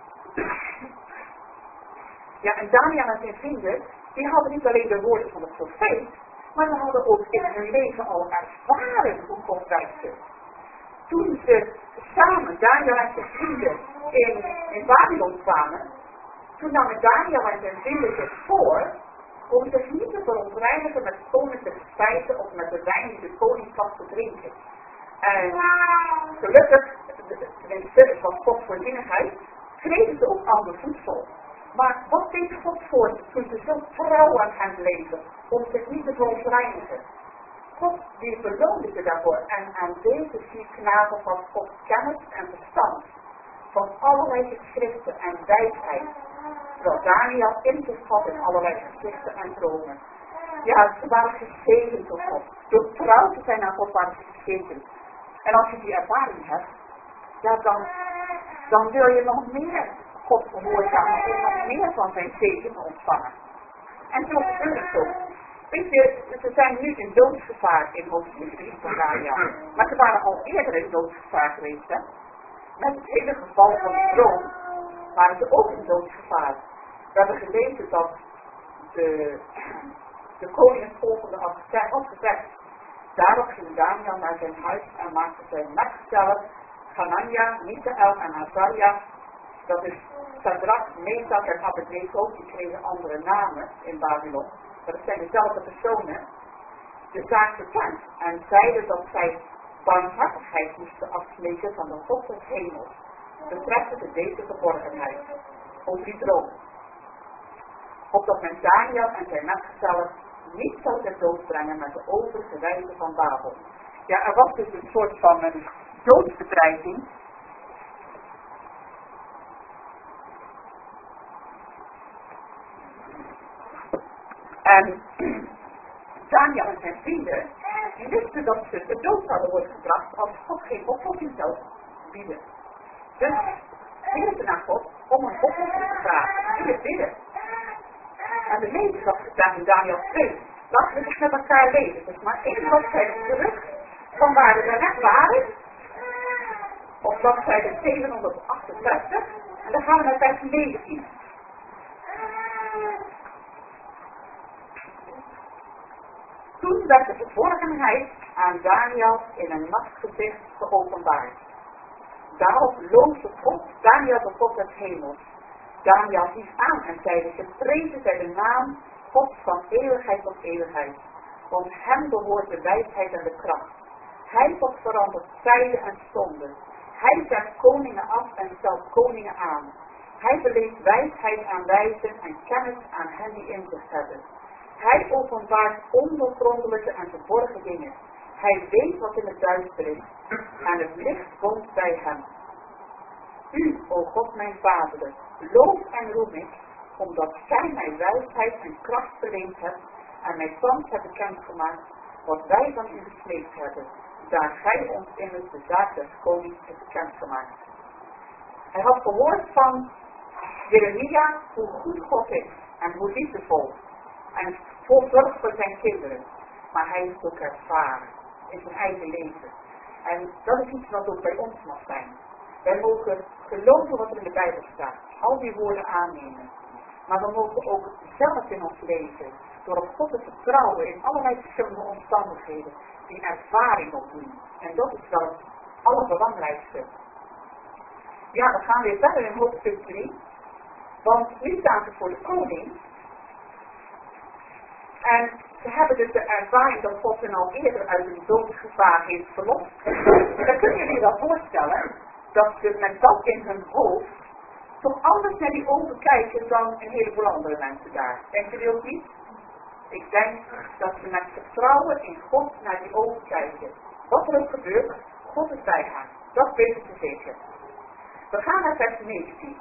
Ja, en Daniel en zijn vrienden, die hadden niet alleen de woorden van de profeet, maar ze hadden ook in hun leven al ervaren hoe God werkte. Toen ze samen, Daniel en zijn vrienden, in, in Babylon kwamen, toen namen Daniel en zijn vrienden zich voor om zich niet te verontreinigen met koninklijke spijzen of met de wijn die de koning had te drinken. En gelukkig, tenminste, het was Gods voorzienigheid, kregen ze ook ander voedsel. Maar wat deed God voor ze toen ze zo trouw aan hem bleven om zich niet te verontreinigen? God die beloonde ze daarvoor en aan deze vier knapen van God kennis en verstand van allerlei geschriften en wijsheid. Terwijl Daniel inzicht had in allerlei geschriften en dromen. Ja, ze waren gezegend door God. Door trouw te zijn aan God waren ze gezegend. En als je die ervaring hebt, ja, dan, dan wil je nog meer God gehoorzamen en nog meer van zijn zegen ontvangen. En zo gebeurt het ook. Weet je, ze zijn nu in doodsgevaar in hoofdstuk drie van Daniel. Maar ze waren al eerder in doodsgevaar geweest, hè. Met het hele geval van de troon waren ze ook in doodsgevaar. We hebben gelezen dat de, de koning het volgende had gezegd. Daarop ging Daniel naar zijn huis en maakte zijn metgezellen, Hanania, Michael en Azaria. Dat is Shadrach, Meshach en Abednego, die kregen andere namen in Babylon. Maar dat zijn dezelfde personen. De zaak bekend en zeiden dat zij barmhartigheid moesten afsmeken van de God des hemels. Betreffende deze verborgenheid. Over die droom. Opdat men Daniel en zijn metgezellen niet zou ter dood brengen met de overige wijzen van Babel. Ja, er was dus een soort van een doodsbedreiging. En Daniel en zijn vrienden, die wisten dat ze de dood zouden worden gebracht als God geen oplossing zou bieden. Dus gingen ze naar God om een oplossing te vragen. Die het bidden. En de lezers had gedaan in Daniel twee. Laten we dus met elkaar lezen. Dus maar één bladzijde terug van waar we net waren. Op bladzijde zevenhonderdachtenzestig. En dan gaan we naar vers negentien. Toen werd de verborgenheid aan Daniel in een nachtgezicht geopenbaard. Daarop loosde God Daniel de God des hemels. Daniel hief aan en zeide, geprezen zij de naam God van eeuwigheid tot eeuwigheid. Want hem behoort de wijsheid en de kracht. Hij tot verandert tijden en stonden. Hij zet koningen af en stelt koningen aan. Hij beleeft wijsheid aan wijzen en kennis aan hen die inzicht hebben. Hij openbaart ondoorgrondelijke en verborgen dingen. Hij weet wat in het duister is. En het licht woont bij hem. U, o God mijn Vader, loof en roem ik, omdat gij mij wijsheid en kracht verleend hebt en mij thans hebt bekendgemaakt wat wij van u gesmeekt hebben, daar gij ons immers de zaak des konings hebt bekendgemaakt. Hij had gehoord van Jeremia hoe goed God is en hoe liefdevol en vol zorg voor zijn kinderen. Maar hij is ook ervaren in zijn eigen leven. En dat is iets wat ook bij ons mag zijn. Wij mogen geloven wat er in de Bijbel staat, al die woorden aannemen. Maar we mogen ook zelf in ons leven, door op God te vertrouwen in allerlei verschillende omstandigheden, die ervaring opdoen. En dat is wel het allerbelangrijkste. Ja, we gaan weer verder in hoofdstuk drie. Want nu staan ze voor de koning. En ze hebben dus de ervaring dat God hen al eerder uit een doodsgevaar heeft verlost. Dan kunnen jullie wel voorstellen dat ze met dat in hun hoofd toch anders naar die ogen kijken dan een heleboel andere mensen daar. Denken jullie ook niet? Ik denk dat ze met vertrouwen in God naar die ogen kijken. Wat er ook gebeurt, God is bij hen. Dat weten ze zeker. We gaan naar vers negentien.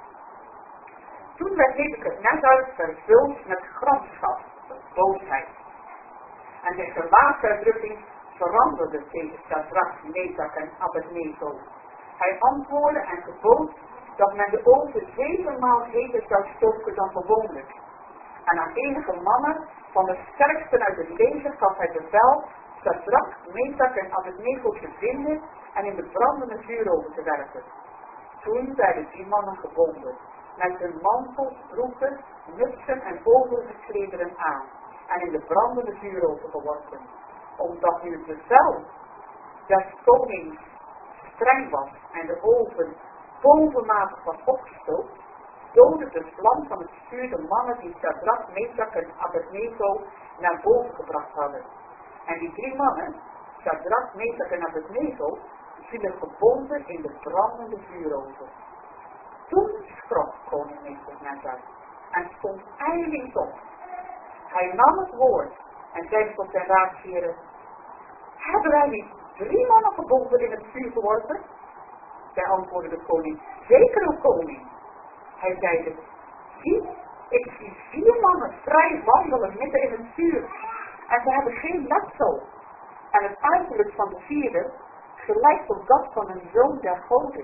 Toen werd Nebukadnezar vervuld met gramschap, boosheid. En zijn gelaatsuitdrukking veranderde tegen Shadrach, Meshach en Abednego. Hij antwoordde en gebood dat men de oven zevenmaal heter zou stoken dan gewoonlijk. En aan enige mannen van de sterksten uit het leger gaf hij bevel Shadrach, Meshach en Abednego te vinden en in de brandende vuuroven te werpen. Toen werden die mannen gebonden, met hun mantels, broeken, mutsen en overige klederen aan, en in de brandende vuuroven geworpen. Omdat nu het bevel des konings streng was en de oven bovenmatig was opgestookt, doodde de vlam van het vuur de mannen die Shadrach, Meshach en Abednego naar boven gebracht hadden. En die drie mannen, Shadrach, Meshach en Abednego, vielen gebonden in de brandende vuuroven. Toen schrok koning Nebukadnezar en stond ijlings op. Hij nam het woord en zei tot zijn raadsheren: hebben wij niet drie mannen gebonden in het vuur geworpen? Zij antwoordde de koning: zeker, o koning. Hij zeide: zie, ik zie vier mannen vrij wandelen midden in het vuur en ze hebben geen letsel. En het uiterlijk van de vierde gelijkt op dat van een zoon der goden.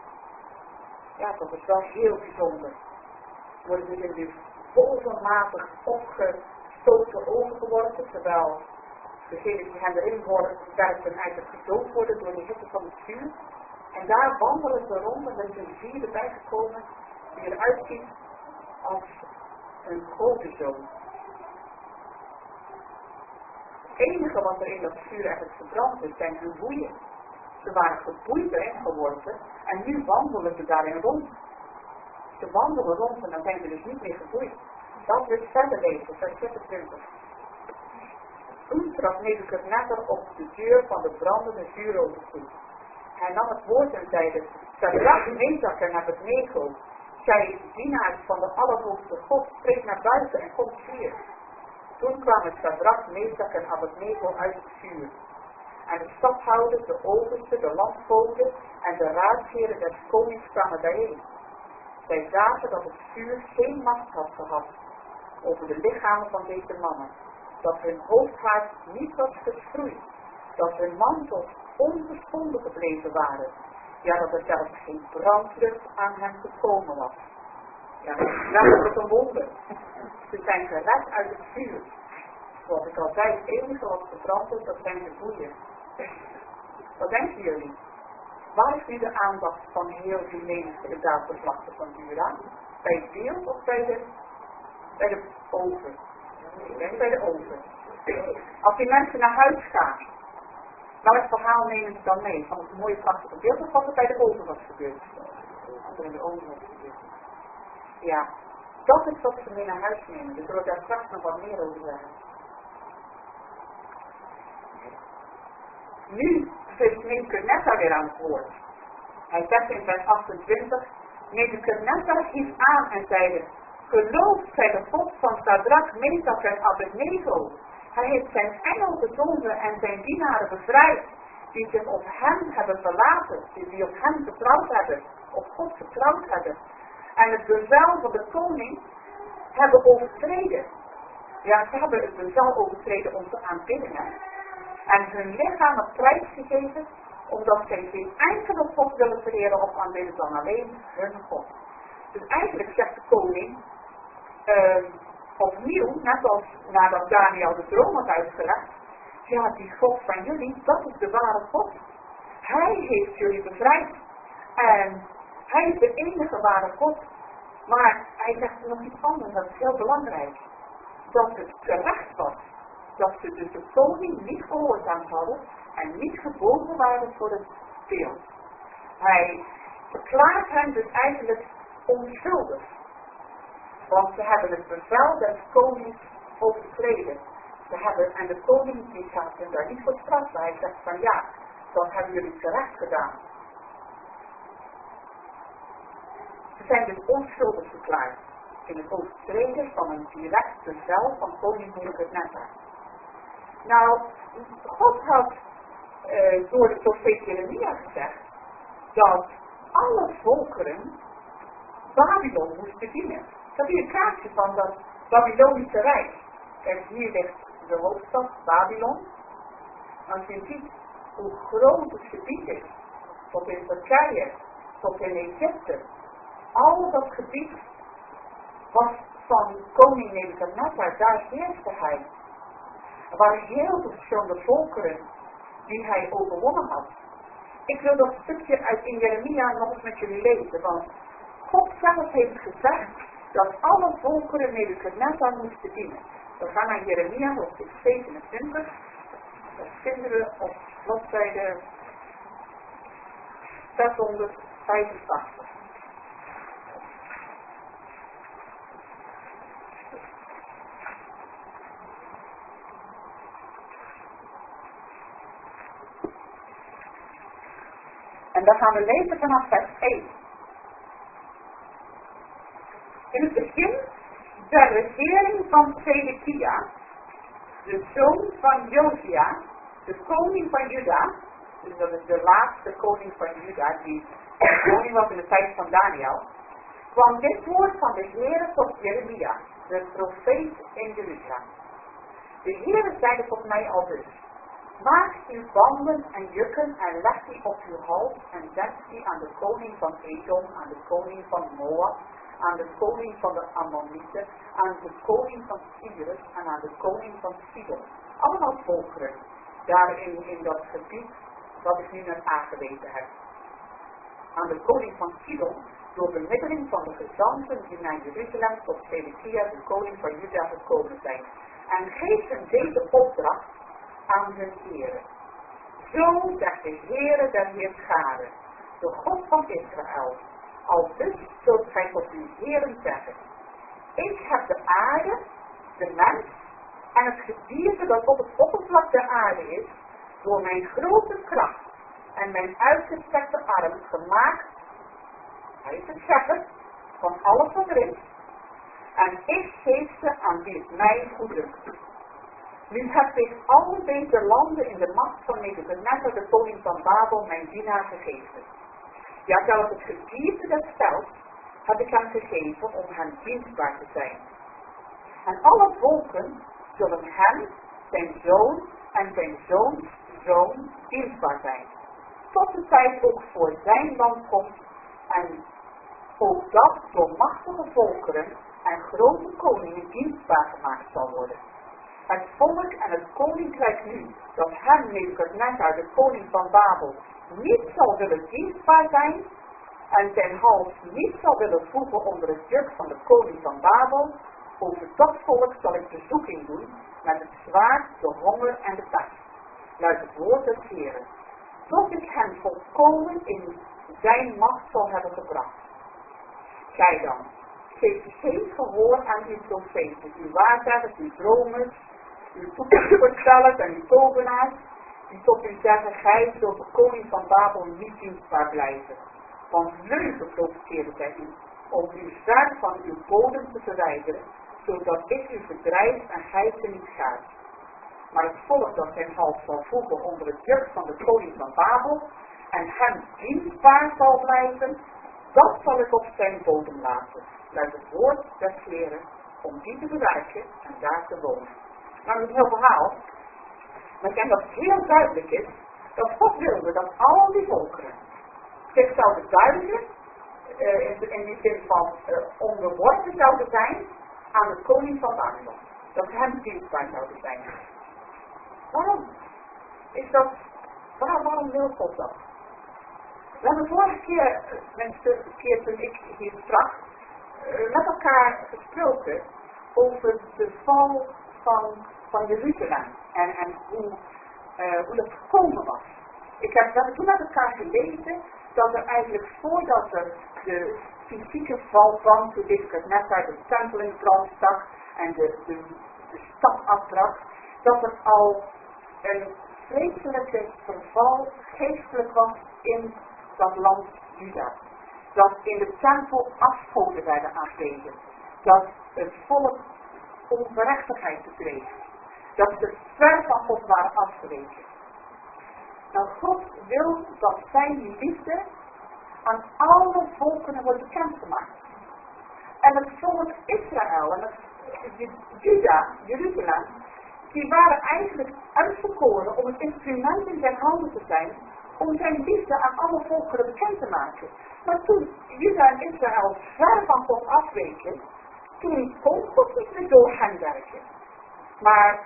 Ja, dat is wel heel bijzonder. Worden ze in dus bovenmatig opgestoten ogen geworpen, terwijl degenen die hen erin worden, werken eigenlijk gedood worden door de hitte van het vuur. En daar wandelen ze rond en er is een vierde bijgekomen die eruit ziet als een godenzoon. Het enige wat er in dat vuur eigenlijk verbrand is, zijn hun boeien. Ze waren geboeid erin geworpen en nu wandelen ze daarin rond. Ze wandelen rond en dan zijn ze dus niet meer geboeid. Dat wil verder lezen, vers zesentwintig. Toen trad Nebukadnezar op de deur van de brandende vuuroven toe. Hij nam het woord en zeide: Shadrach, Meshach en Abednego, zij dienaars van de Allerhoogste God, spreek naar buiten en kom hier. Toen kwamen Shadrach, Meshach en Abednego uit het vuur. En de stadhouders, de oversten, de landvoogden en de raadsheren des konings kwamen bijeen. Zij zagen dat het vuur geen macht had gehad over de lichamen van deze mannen, dat hun hoofdhaar niet was geschroeid, dat hun mantels ongeschonden gebleven waren, ja, dat er zelfs geen brandlucht aan hen gekomen was. Ja, dat is een wonder. Ze zijn gered uit het vuur. Zoals ik al zei, het enige wat gebrand is, dat zijn de boeien. Wat denken jullie? Waar is nu de aandacht van heel die menigte in de vlakte van Jura? Bij het beeld of bij de, bij de oven? Ik denk bij de oven. Als die mensen naar huis gaan, welk verhaal nemen ze dan mee? Van het mooie prachtige beeld of wat er bij de oven was gebeurd? Wat er in de oven was gebeurd. Ja, dat is wat ze mee naar huis nemen. Dus we zullen daar straks nog wat meer over zeggen. Nu geeft Nebukadnezar weer aan het woord. Hij zegt in vers achtentwintig, Nebukadnezar hief aan en zeide, geloof zij de God van Shadrach, Meshach en Abednego. Hij heeft zijn engel gezonden en zijn dienaren bevrijd, die zich op hem hebben verlaten, die op hem vertrouwd hebben, op God vertrouwd hebben. En het bevel van de koning hebben overtreden. Ja, ze hebben het bevel overtreden om te aanbidden. Hè? En hun lichamen prijsgegeven, omdat zij geen enkele God willen vereren of aanbidden dan alleen hun God. Dus eigenlijk zegt de koning, uh, opnieuw, net als nadat Daniel de droom had uitgelegd, ja, die God van jullie, dat is de ware God. Hij heeft jullie bevrijd. En hij is de enige ware God. Maar hij zegt nog iets anders, dat is heel belangrijk. Dat het terecht was. Dat ze dus de koning niet gehoorzaamd hadden en niet gebogen waren voor het beeld. Hij verklaart hen dus eigenlijk onschuldig. Want ze hebben het bevel des konings overtreden. Ze hebben, en de koning die gaat hem daar niet voor straffen. Hij zegt van ja, dat hebben jullie terecht gedaan. Ze zijn dus onschuldig verklaard in het overtreden van een direct bevel van koning Nebukadnezar. Nou, God had uh, door de profeet Jeremia gezegd dat alle volkeren Babylon moesten dienen. Ik heb hier een kaartje van dat Babylonische Rijk. Kijk, hier ligt de hoofdstad Babylon. Als je ziet hoe groot het gebied is, tot in Turkije, tot in Egypte, al dat gebied was van koning Nebukadnezar, daar heerste hij. Er waren heel veel verschillende volkeren die hij overwonnen had. Ik wil dat stukje uit in Jeremia nog eens met jullie lezen, want God zelf heeft gezegd dat alle volkeren Nebukadnezar moesten dienen. We gaan naar Jeremia, hoofdstuk zevenentwintig. Dat vinden we op bladzijde zeshonderdvijfentachtig. En dan gaan we lezen vanaf vers één. In het begin der regering van Zedekia, de zoon van Josia, de koning van Juda, dus dat is de laatste koning van Juda, die koning was in de tijd van Daniel, kwam dit woord van de Heere tot Jeremia, de profeet in Jeruzalem. De Heere zeide tot mij al dus, maak uw banden en jukken en leg die op uw hals en zet die aan de koning van Edom, aan de koning van Moab, aan de koning van de Ammonieten, aan de koning van Tyrus en aan de koning van Sidon. Allemaal volkeren daarin in dat gebied wat ik nu net aangewezen heb. Aan de koning van Sidon, door bemiddeling van de gezanten die naar Jeruzalem tot Zedekia, de koning van Juda, gekomen zijn. En geef hen deze opdracht aan hun heren. Zo zegt de Heere der Heerscharen, de God van Israël. Al dus zult gij tot uw heren zeggen, ik heb de aarde, de mens en het gedierte dat op het oppervlak der aarde is, door mijn grote kracht en mijn uitgestrekte arm gemaakt, hij is het schepper van alles wat er is, en ik geef ze aan wie het mij goeddunkt. Nu heb ik al deze landen in de macht van Nebukadnezar, de koning van Babel, mijn dienaar gegeven. Ja, zelfs het gedierte des velds heb ik hem gegeven om hem dienstbaar te zijn. En alle volken zullen hem, zijn zoon en zijn zoons zoon dienstbaar zijn. Tot de tijd ook voor zijn land komt en ook dat door machtige volkeren en grote koningen dienstbaar gemaakt zal worden. Het volk en het koninkrijk nu, dat hem Nebukadnezar, de koning van Babel, niet zal willen dienstbaar zijn en zijn hals niet zal willen voegen onder het juk van de koning van Babel, over dat volk zal ik bezoeking doen met het zwaard, de honger en de pest, luidt het woord des Heeren, tot ik hem volkomen in zijn macht zal hebben gebracht. Gij dan, geef geen gehoor aan uw profeten, uw waarzeggers, uw dromers, uw toekomstvoorspellers en uw tovenaars, die tot u zeggen, gij zult de koning van Babel niet dienstbaar blijven. Want leugen profiteerde zij u, om u ver van uw bodem te verwijderen, zodat ik u verdrijf en gij ze niet gaat. Maar het volk dat zijn hals zal voegen onder het juk van de koning van Babel, en hem dienstbaar zal blijven, dat zal ik op zijn bodem laten, luidt het woord des Heren, om die te bewerken en daar te wonen. Nou, het heel verhaal, maar ik denk dat het heel duidelijk is, dat God wilde dat al die volkeren zich zouden buigen, uh, in, in die zin van uh, onderworpen zouden zijn aan de koning van Babylon. Dat ze hem dienstbaar zouden zijn. Waarom? Is dat, waar, waarom wil God dat? We hebben vorige keer, mensen, keer toen ik hier sprak, uh, met elkaar gesproken over de val van, van Jeruzalem en, en hoe, uh, hoe dat gekomen was. Ik heb, we hebben toen met elkaar gelezen dat er eigenlijk voordat er de fysieke val kwam, toen Nebukadnezar de tempel in brand stak en de, de, de stad afbrak, dat er al een vreselijke verval geestelijk was in dat land Juda. Dat in de tempel afgoden werden aangegeven. Dat het volk ongerechtigheid bedreef. Dat ze ver van God waren afgeweken. Nou, God wil dat zijn liefde aan alle volkeren wordt bekendgemaakt. En het volk Israël en het Juda, Jeruzalem, die waren eigenlijk uitverkoren om een instrument in zijn handen te zijn, om zijn liefde aan alle volkeren bekend te maken. Maar toen Juda en Israël ver van God afweken, toen kon God niet meer door hen werken. Maar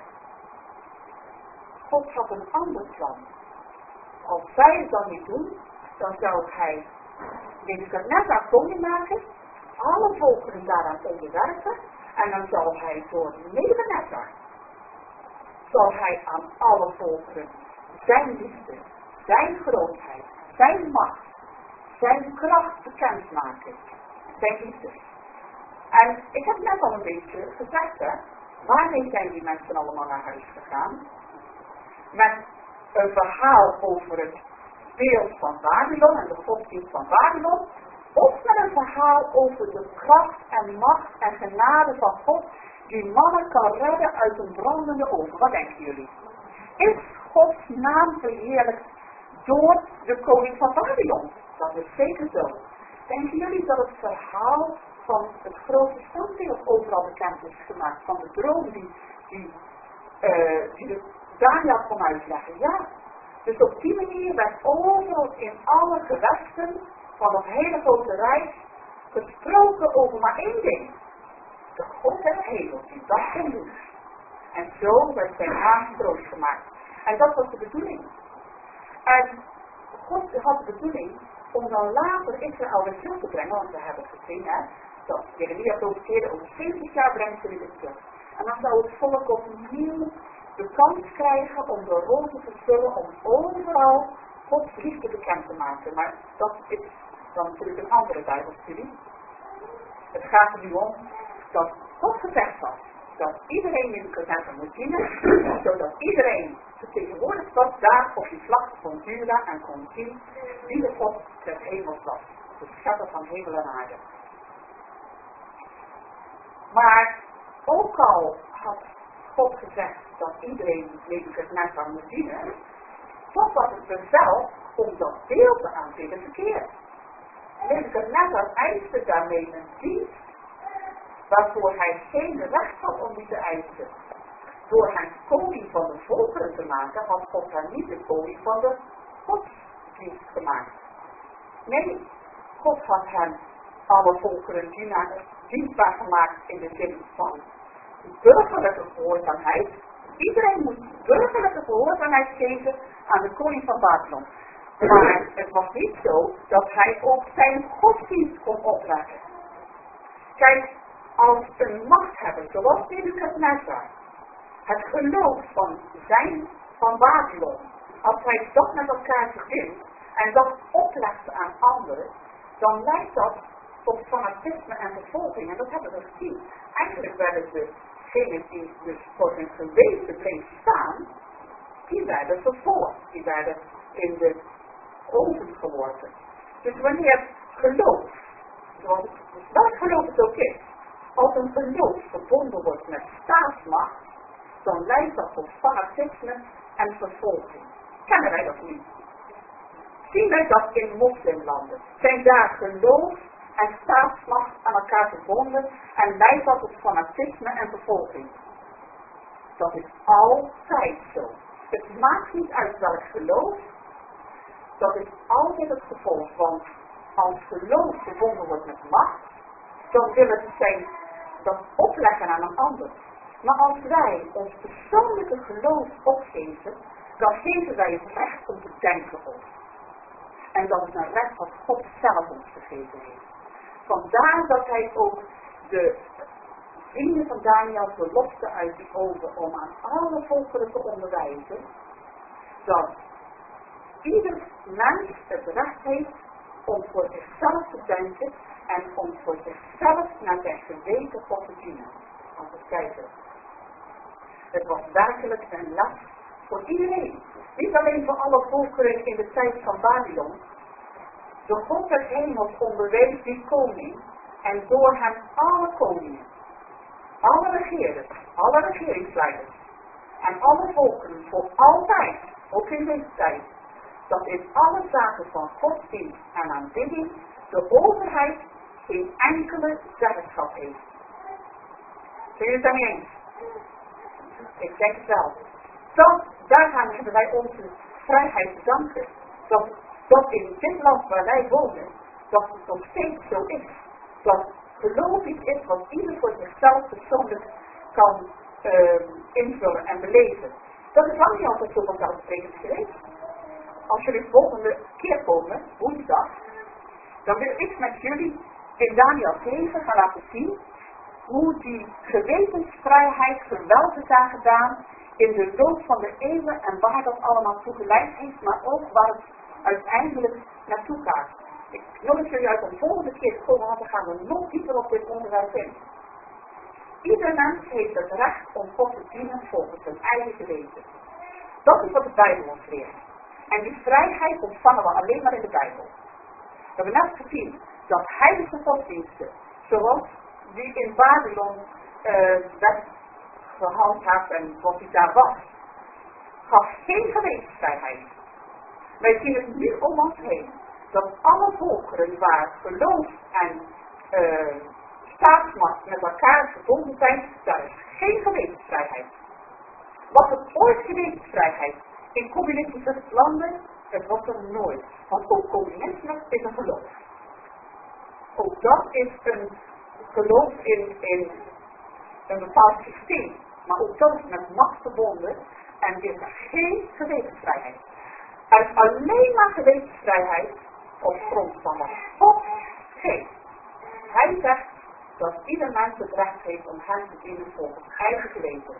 God had een ander plan. Als zij het dan niet doen, dan zou hij Nebukadnezar koning maken, alle volkeren daaraan onderwerpen, en dan zal hij door Nebukadnezar, zal hij aan alle volkeren zijn liefde, zijn grootheid, zijn macht, zijn kracht bekendmaken, zijn liefde. En ik heb net al een beetje gezegd, hè, waarmee zijn die mensen allemaal naar huis gegaan? Met een verhaal over het beeld van Babylon en de godsdienst van Babylon, of met een verhaal over de kracht en macht en genade van God, die mannen kan redden uit een brandende oven. Wat denken jullie? Is Gods naam verheerlijkt door de koning van Babylon? Dat is zeker zo. Denken jullie dat het verhaal van het grote standbeeld overal bekend is gemaakt, van de droom die, die, uh, die de Daniel kon uitleggen? Ja. Dus op die manier werd overal in alle gewesten van het hele grote rijk gesproken over maar één ding. De God des hemels die dat kon doen. En zo werd zijn naam groot gemaakt. En dat was de bedoeling. En God had de bedoeling om dan later Israël weer terug te brengen, want we hebben gezien, hè, dat Jeremia profeteerde over zeventig jaar brengt ze weer terug. En dan zou het volk opnieuw de kans krijgen om de rol te vervullen om overal Gods liefde bekend te maken. Maar dat is dan natuurlijk een andere Bijbelstudie. Het gaat er nu om dat God gezegd had dat iedereen Nebukadnezar moet dienen, zodat iedereen vertegenwoordigd was daar op die vlakte van Juda en kon zien wie de God des hemels was. De schepper van hemel en aarde. Maar ook al had God gezegd dat iedereen Nebukadnezar moet dienen, toch was het bevel om dat beeld te aanbidden verkeerd. Nebukadnezar eiste daarmee een dienst waarvoor hij geen recht had om die te eisen. Door hem koning van de volkeren te maken, had God hem niet de koning van de godsdienst gemaakt. Nee, God had hem alle volkeren dienstbaar gemaakt in de zin van burgerlijke gehoorzaamheid. Iedereen moet burgerlijke gehoorzaamheid geven aan de koning van Babylon. Maar het was niet zo dat hij ook zijn godsdienst kon opleggen. Kijk, als een machthebber zoals Nebukadnezar het geloof van zijn van Babylon, als hij dat met elkaar verbindt en dat oplegt aan anderen, dan leidt dat tot fanatisme en vervolging. En dat hebben we gezien. Eigenlijk werden degenen die dus voor hun geweten bleef staan, die werden vervolgd, die werden in de oven geworpen. Dus wanneer geloof, zoals welk geloof het ook is, als een geloof verbonden wordt met staatsmacht, dan leidt dat tot fanatisme en vervolging. Kennen wij dat niet? Zien wij dat in moslimlanden? Zijn daar geloof en staatsmacht aan elkaar verbonden en leidt dat tot fanatisme en vervolging? Dat is altijd zo. Het maakt niet uit welk geloof, dat is altijd het gevolg, want als geloof verbonden wordt met macht, dan willen ze zijn dat opleggen aan een ander. Maar als wij ons persoonlijke geloof opgeven, dan geven wij het recht om te denken op. En dat is een recht wat God zelf ons gegeven heeft. Vandaar dat hij ook de vrienden van Daniel belofte uit die oven om aan alle volkeren te onderwijzen, dat ieder mens het recht heeft om voor zichzelf te denken en om voor zichzelf naar zijn geweten God te dienen. Als het kijken. Het was werkelijk een les voor iedereen. Niet alleen voor alle volkeren in de tijd van Babylon. De God des hemels onderwees die koning en door hem alle koningen, alle regeerders, alle regeringsleiders en alle volkeren voor altijd, ook in deze tijd, dat in alle zaken van godsdienst en aanbidding de overheid geen enkele zeggenschap heeft. Zijn jullie het daarmee eens? Ik denk het wel. Dat, daaraan hebben wij onze vrijheid te danken. Dat, dat in dit land waar wij wonen, dat het nog steeds zo is. Dat geloof iets is wat ieder voor zichzelf persoonlijk kan uh, invullen en beleven. Dat is lang niet altijd zo vanzelfsprekend geweest. Als jullie de volgende keer komen, woensdag, dan wil ik met jullie in Daniel zeven gaan laten zien hoe die gewetensvrijheid geweld is aangedaan in de loop van de eeuwen en waar dat allemaal toe geleid heeft, maar ook waar het uiteindelijk naartoe gaat. Ik nodig jullie uit om de volgende keer te komen, want dan gaan we nog dieper op dit onderwerp in. Ieder mens heeft het recht om God te dienen volgens zijn eigen geweten. Dat is wat de Bijbel ons leert. En die vrijheid ontvangen we alleen maar in de Bijbel. We hebben net gezien dat heilige godsdiensten, zoals die in Babylon uh, werd gehandhaafd en wat die daar was, gaf geen gewetensvrijheid. Wij zien het nu om ons heen, dat alle volkeren waar geloof en uh, staatsmacht met elkaar verbonden zijn, daar is geen gewetensvrijheid. Was er ooit gewetensvrijheid in communistische landen? Het was er nooit. Want ook communisme is een geloof. Ook dat is een geloof in, in een bepaald systeem. Maar ook dat is met macht verbonden en is er geen gewetensvrijheid. Er is alleen maar gewetensvrijheid op grond van wat God geeft. Hij zegt dat ieder mens het recht heeft om hem te dienen volgens eigen geweten.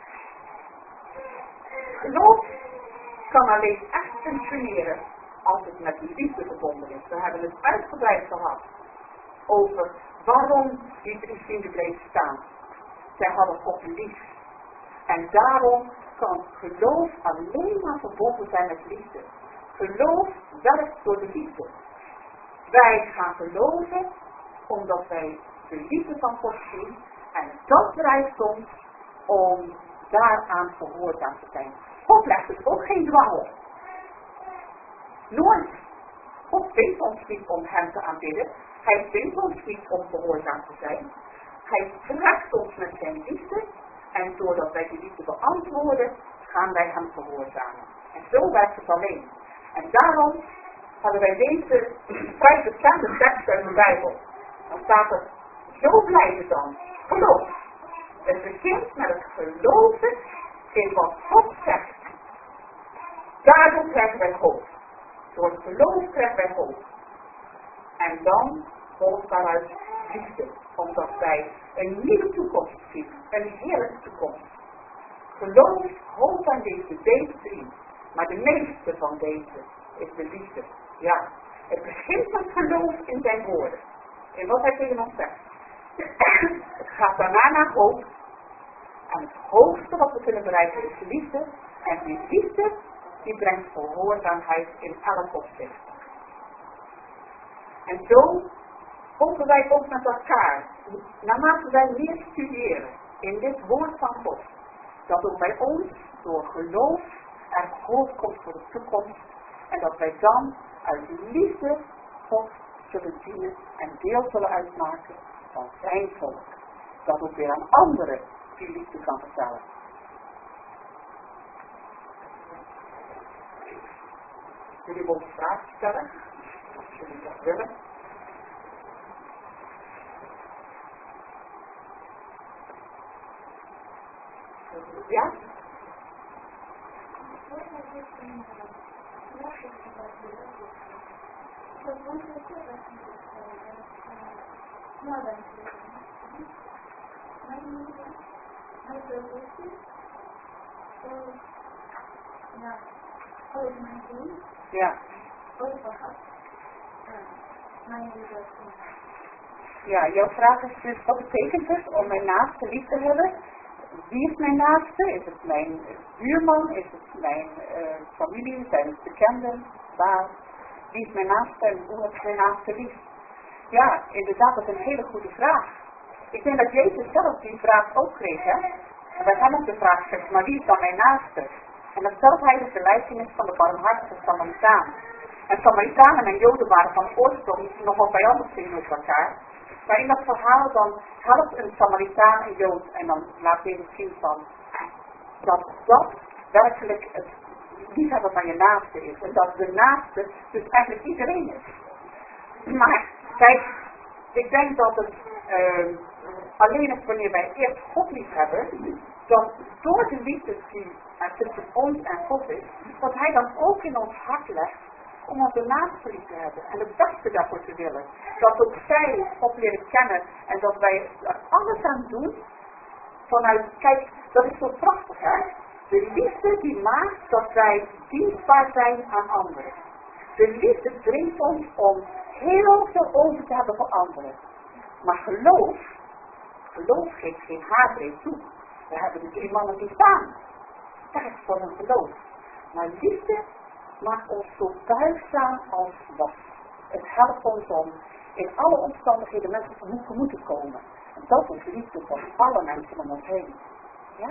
Geloof kan alleen echt functioneren als het met liefde verbonden is. We hebben het uitgebreid gehad over waarom die drie vrienden bleven staan. Zij hadden God lief. En daarom kan geloof alleen maar verbonden zijn met liefde. Geloof werkt door de liefde. Wij gaan geloven omdat wij de liefde van God zien. En dat drijft ons om daaraan gehoorzaam te zijn. God legt dus ook geen dwang op. Nooit. God dwingt ons niet om hem te aanbidden. Hij dwingt ons niet om gehoorzaam te zijn. Hij trekt ons met zijn liefde. En doordat wij die liefde beantwoorden, gaan wij hem gehoorzamen. En zo werkt het alleen. En daarom hadden wij deze vrij bekende tekst uit de Bijbel. Dan staat er, zo blijven dan. Geloof. Het begint met het geloven in wat God zegt. Daardoor krijgen wij hoop. Door het geloof krijgen wij hoop. En dan volgt daaruit liefde. Omdat wij een nieuwe toekomst zien. Een heerlijke toekomst. Geloof, hoop aan deze, deze drie. Maar de meeste van deze is de liefde. Ja, het begint met geloof in zijn woorden. In wat hij tegen ons zegt. Het gaat daarna naar hoop. En het hoogste wat we kunnen bereiken is de liefde. En die liefde die brengt gehoorzaamheid in elk opzicht. En zo hopen wij ook met elkaar, naarmate wij meer studeren in dit woord van God, dat ook bij ons door geloof er hoop komt voor de toekomst en dat wij dan uit liefde God zullen dienen en deel zullen uitmaken van zijn volk. Dat ook weer aan anderen die liefde kan vertellen. Jullie mogen vragen stellen, als jullie dat willen. Ja? Ja. Ja, jouw vraag is dus, wat betekent het om mijn naaste lief te hebben? Wie is mijn naaste? Is het mijn buurman? Is het mijn uh, familie? Zijn het bekenden? Waar? Wie is mijn naaste en hoe heb ik mijn naaste lief? Ja, inderdaad, dat is een hele goede vraag. Ik denk dat Jezus zelf die vraag ook kreeg, hè? En bij hem ook de vraag zegt, maar wie is dan mijn naaste? En dan stelt hij de gelijkenis van de barmhartige Samaritaan. En Samaritanen en Joden waren van oorsprong nogal vijandig tegen elkaar. Maar in dat verhaal dan helpt een Samaritaan en Jood en dan laat Jezus zien van dat dat werkelijk het liefhebben van je naaste is. En dat de naaste dus eigenlijk iedereen is. Maar kijk, ik denk dat het uh, alleen is wanneer wij eerst God lief hebben, dat door de liefde die er tussen ons en God is, dat hij dan ook in ons hart legt om onze naaste lief te hebben en het beste daarvoor te willen. Dat ook zij God leren kennen en dat wij er alles aan doen vanuit, kijk, dat is zo prachtig, hè? De liefde die maakt dat wij dienstbaar zijn aan anderen. De liefde dringt ons om heel veel over te hebben voor anderen. Maar geloof, geloof geeft geen haarbreed toe. We hebben de drie mannen die staan. Dat is voor een geloof. Maar liefde maakt ons zo buigzaam als was. Het helpt ons om in alle omstandigheden mensen tegemoet te moeten komen. En dat is liefde voor alle mensen om ons heen. Ja?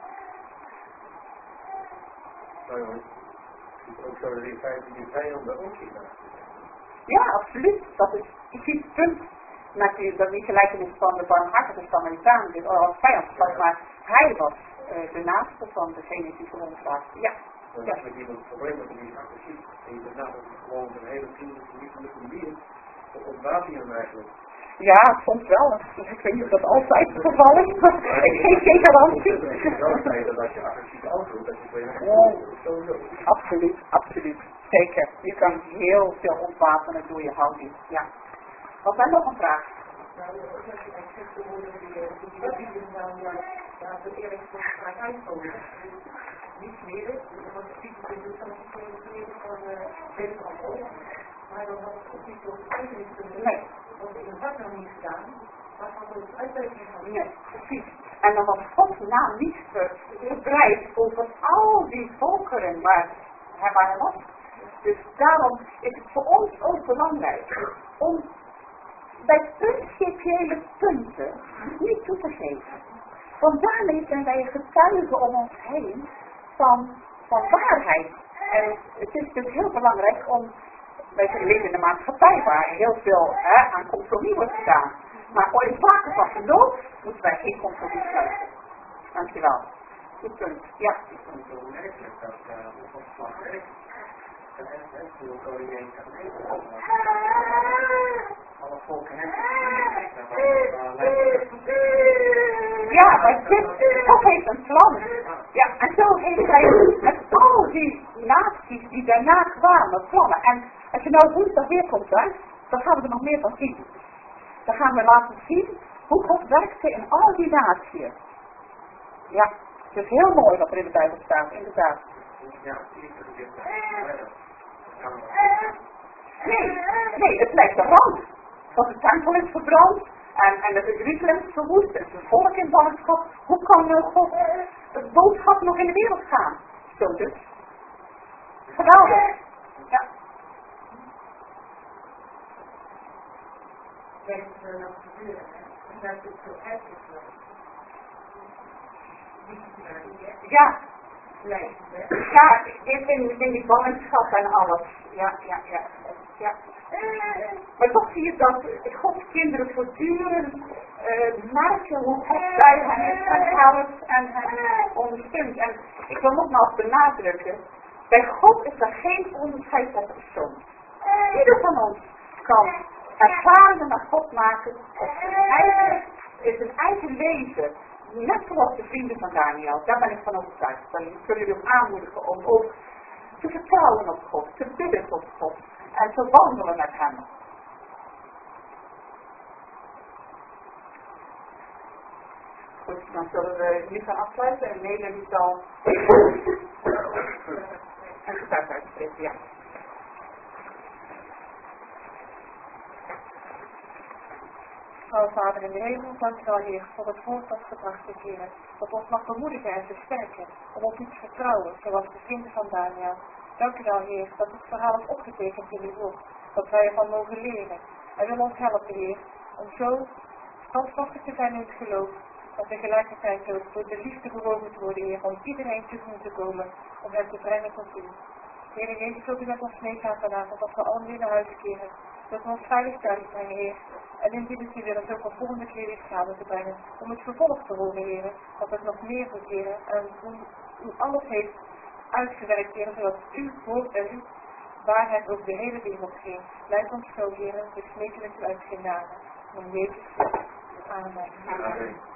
Nou, het is ook zo dat in feite die vijanden ook zien. Ja, absoluut. Dat is precies het punt. Met die, dat die gelijkenis van de barmhartige Samaritaan, die als vijandschap, maar hij was uh, de naaste van degene die verwond raakte. Ja. Maar als met iemand het probleem dat hij niet agressief en je bent nou gewoon een hele vriendelijke, liefelijke manier, dan ontbaat hij hem eigenlijk. Ja, soms wel. Ik weet niet of dat altijd het geval is, maar ik geef geen garantie. Het is wel fijn dat je agressief antwoordt, dat je bij sowieso. Absoluut, absoluut. Zeker. Je kan heel veel ontwapenen door je houding. Ja. Wat is nog een vraag? Nou, als je echt de woorden die die dan ja, het eerlijk gezegd uitkomen. Niet meer, want het ziet er dus van het van deze kant op. Maar dan had het ook niet zo uitgelegd kunnen. Nee. Want in het hart nog niet gedaan, maar van de uitwerking van. Nee, precies. En dan was Gods naam niet verbreid over al die volkeren waar hij maar was. Dus daarom is het voor ons ook belangrijk om bij principiële punten niet toe te geven. Want daarmee zijn wij getuigen om ons heen van, van waarheid. En het is dus heel belangrijk om, wij leven in een maatschappij waar heel veel hè, aan compromis wordt gedaan. Maar voor in zaken van geloof moeten wij geen compromis sluiten. Dankjewel. Goed punt. Ja. Ik vond het zo merkelijk dat op ons slag werkt. En echt veel koningin kan leven. Alle volken hebben. Ja, maar dit, God heeft een plan. Ja, en zo heeft hij met al die naties die daarna kwamen plannen. En als je nou woensdag weer komt, hè, dan gaan we er nog meer van zien. Dan gaan we laten zien hoe God werkte in al die naties. Ja, het is heel mooi wat er in de Bijbel staat, inderdaad. Ja, liefde gegeven. Nee, nee, het lijkt eraan. Want de tempel is verbrand en, en het Jeruzalem is verwoest en het volk in ballingschap. Hoe kan uh, God het boodschap nog in de wereld gaan? Zo dus. Geweldig. Ja. Weet je er nog gebeuren? En dat is zo uitgesloten. Ja. Nee. Ja, in, in, in die ballingschap en alles. Ja, ja, ja. ja. Maar toch zie je dat Gods kinderen voortdurend uh, merken hoe God bij hen helpt en hen ondersteunt. En ik wil nogmaals benadrukken, bij God is er geen onderscheid per persoon. Ieder van ons kan ervaringen met God maken op zijn eigen, in zijn eigen leven. Net zoals de vrienden van Daniel, daar ben ik van overtuigd. Dan zullen jullie ook aanmoedigen om ook te vertrouwen op God, te bidden tot God en te wandelen met hem. Goed, dan zullen we nu gaan afsluiten en Nederland zal een getuige uitspreken, ja. O Vader in de hemel, dank u wel, Heer, voor het woord dat gebracht is, Heer. Dat ons mag bemoedigen en versterken, om op u te vertrouwen, zoals de vrienden van Daniel. Dank u wel, Heer, dat het verhaal is opgetekend in uw boek, dat wij ervan mogen leren. En wil ons helpen, Heer, om zo standvastig te zijn in het geloof, dat tegelijkertijd ook door de liefde bewogen te worden, Heer, om iedereen te te komen, om hem te brengen tot u. Heer Jezus, wilt u met ons meegaan vanavond, dat we allen weer naar huis keren. Dat we ons veilig thuis brengen, Heer. En indien het u wil, het ook een volgende keer weer schade te brengen. Om het vervolg te horen, Heer. Dat het nog meer moet, Heer. En hoe u alles heeft uitgewerkt, Heer. Zodat uw woord en uw waarheid over de hele wereld ging. Leid ons zo, Heer. We smeken met u uit genade. Om Jezus. Amen. Amen.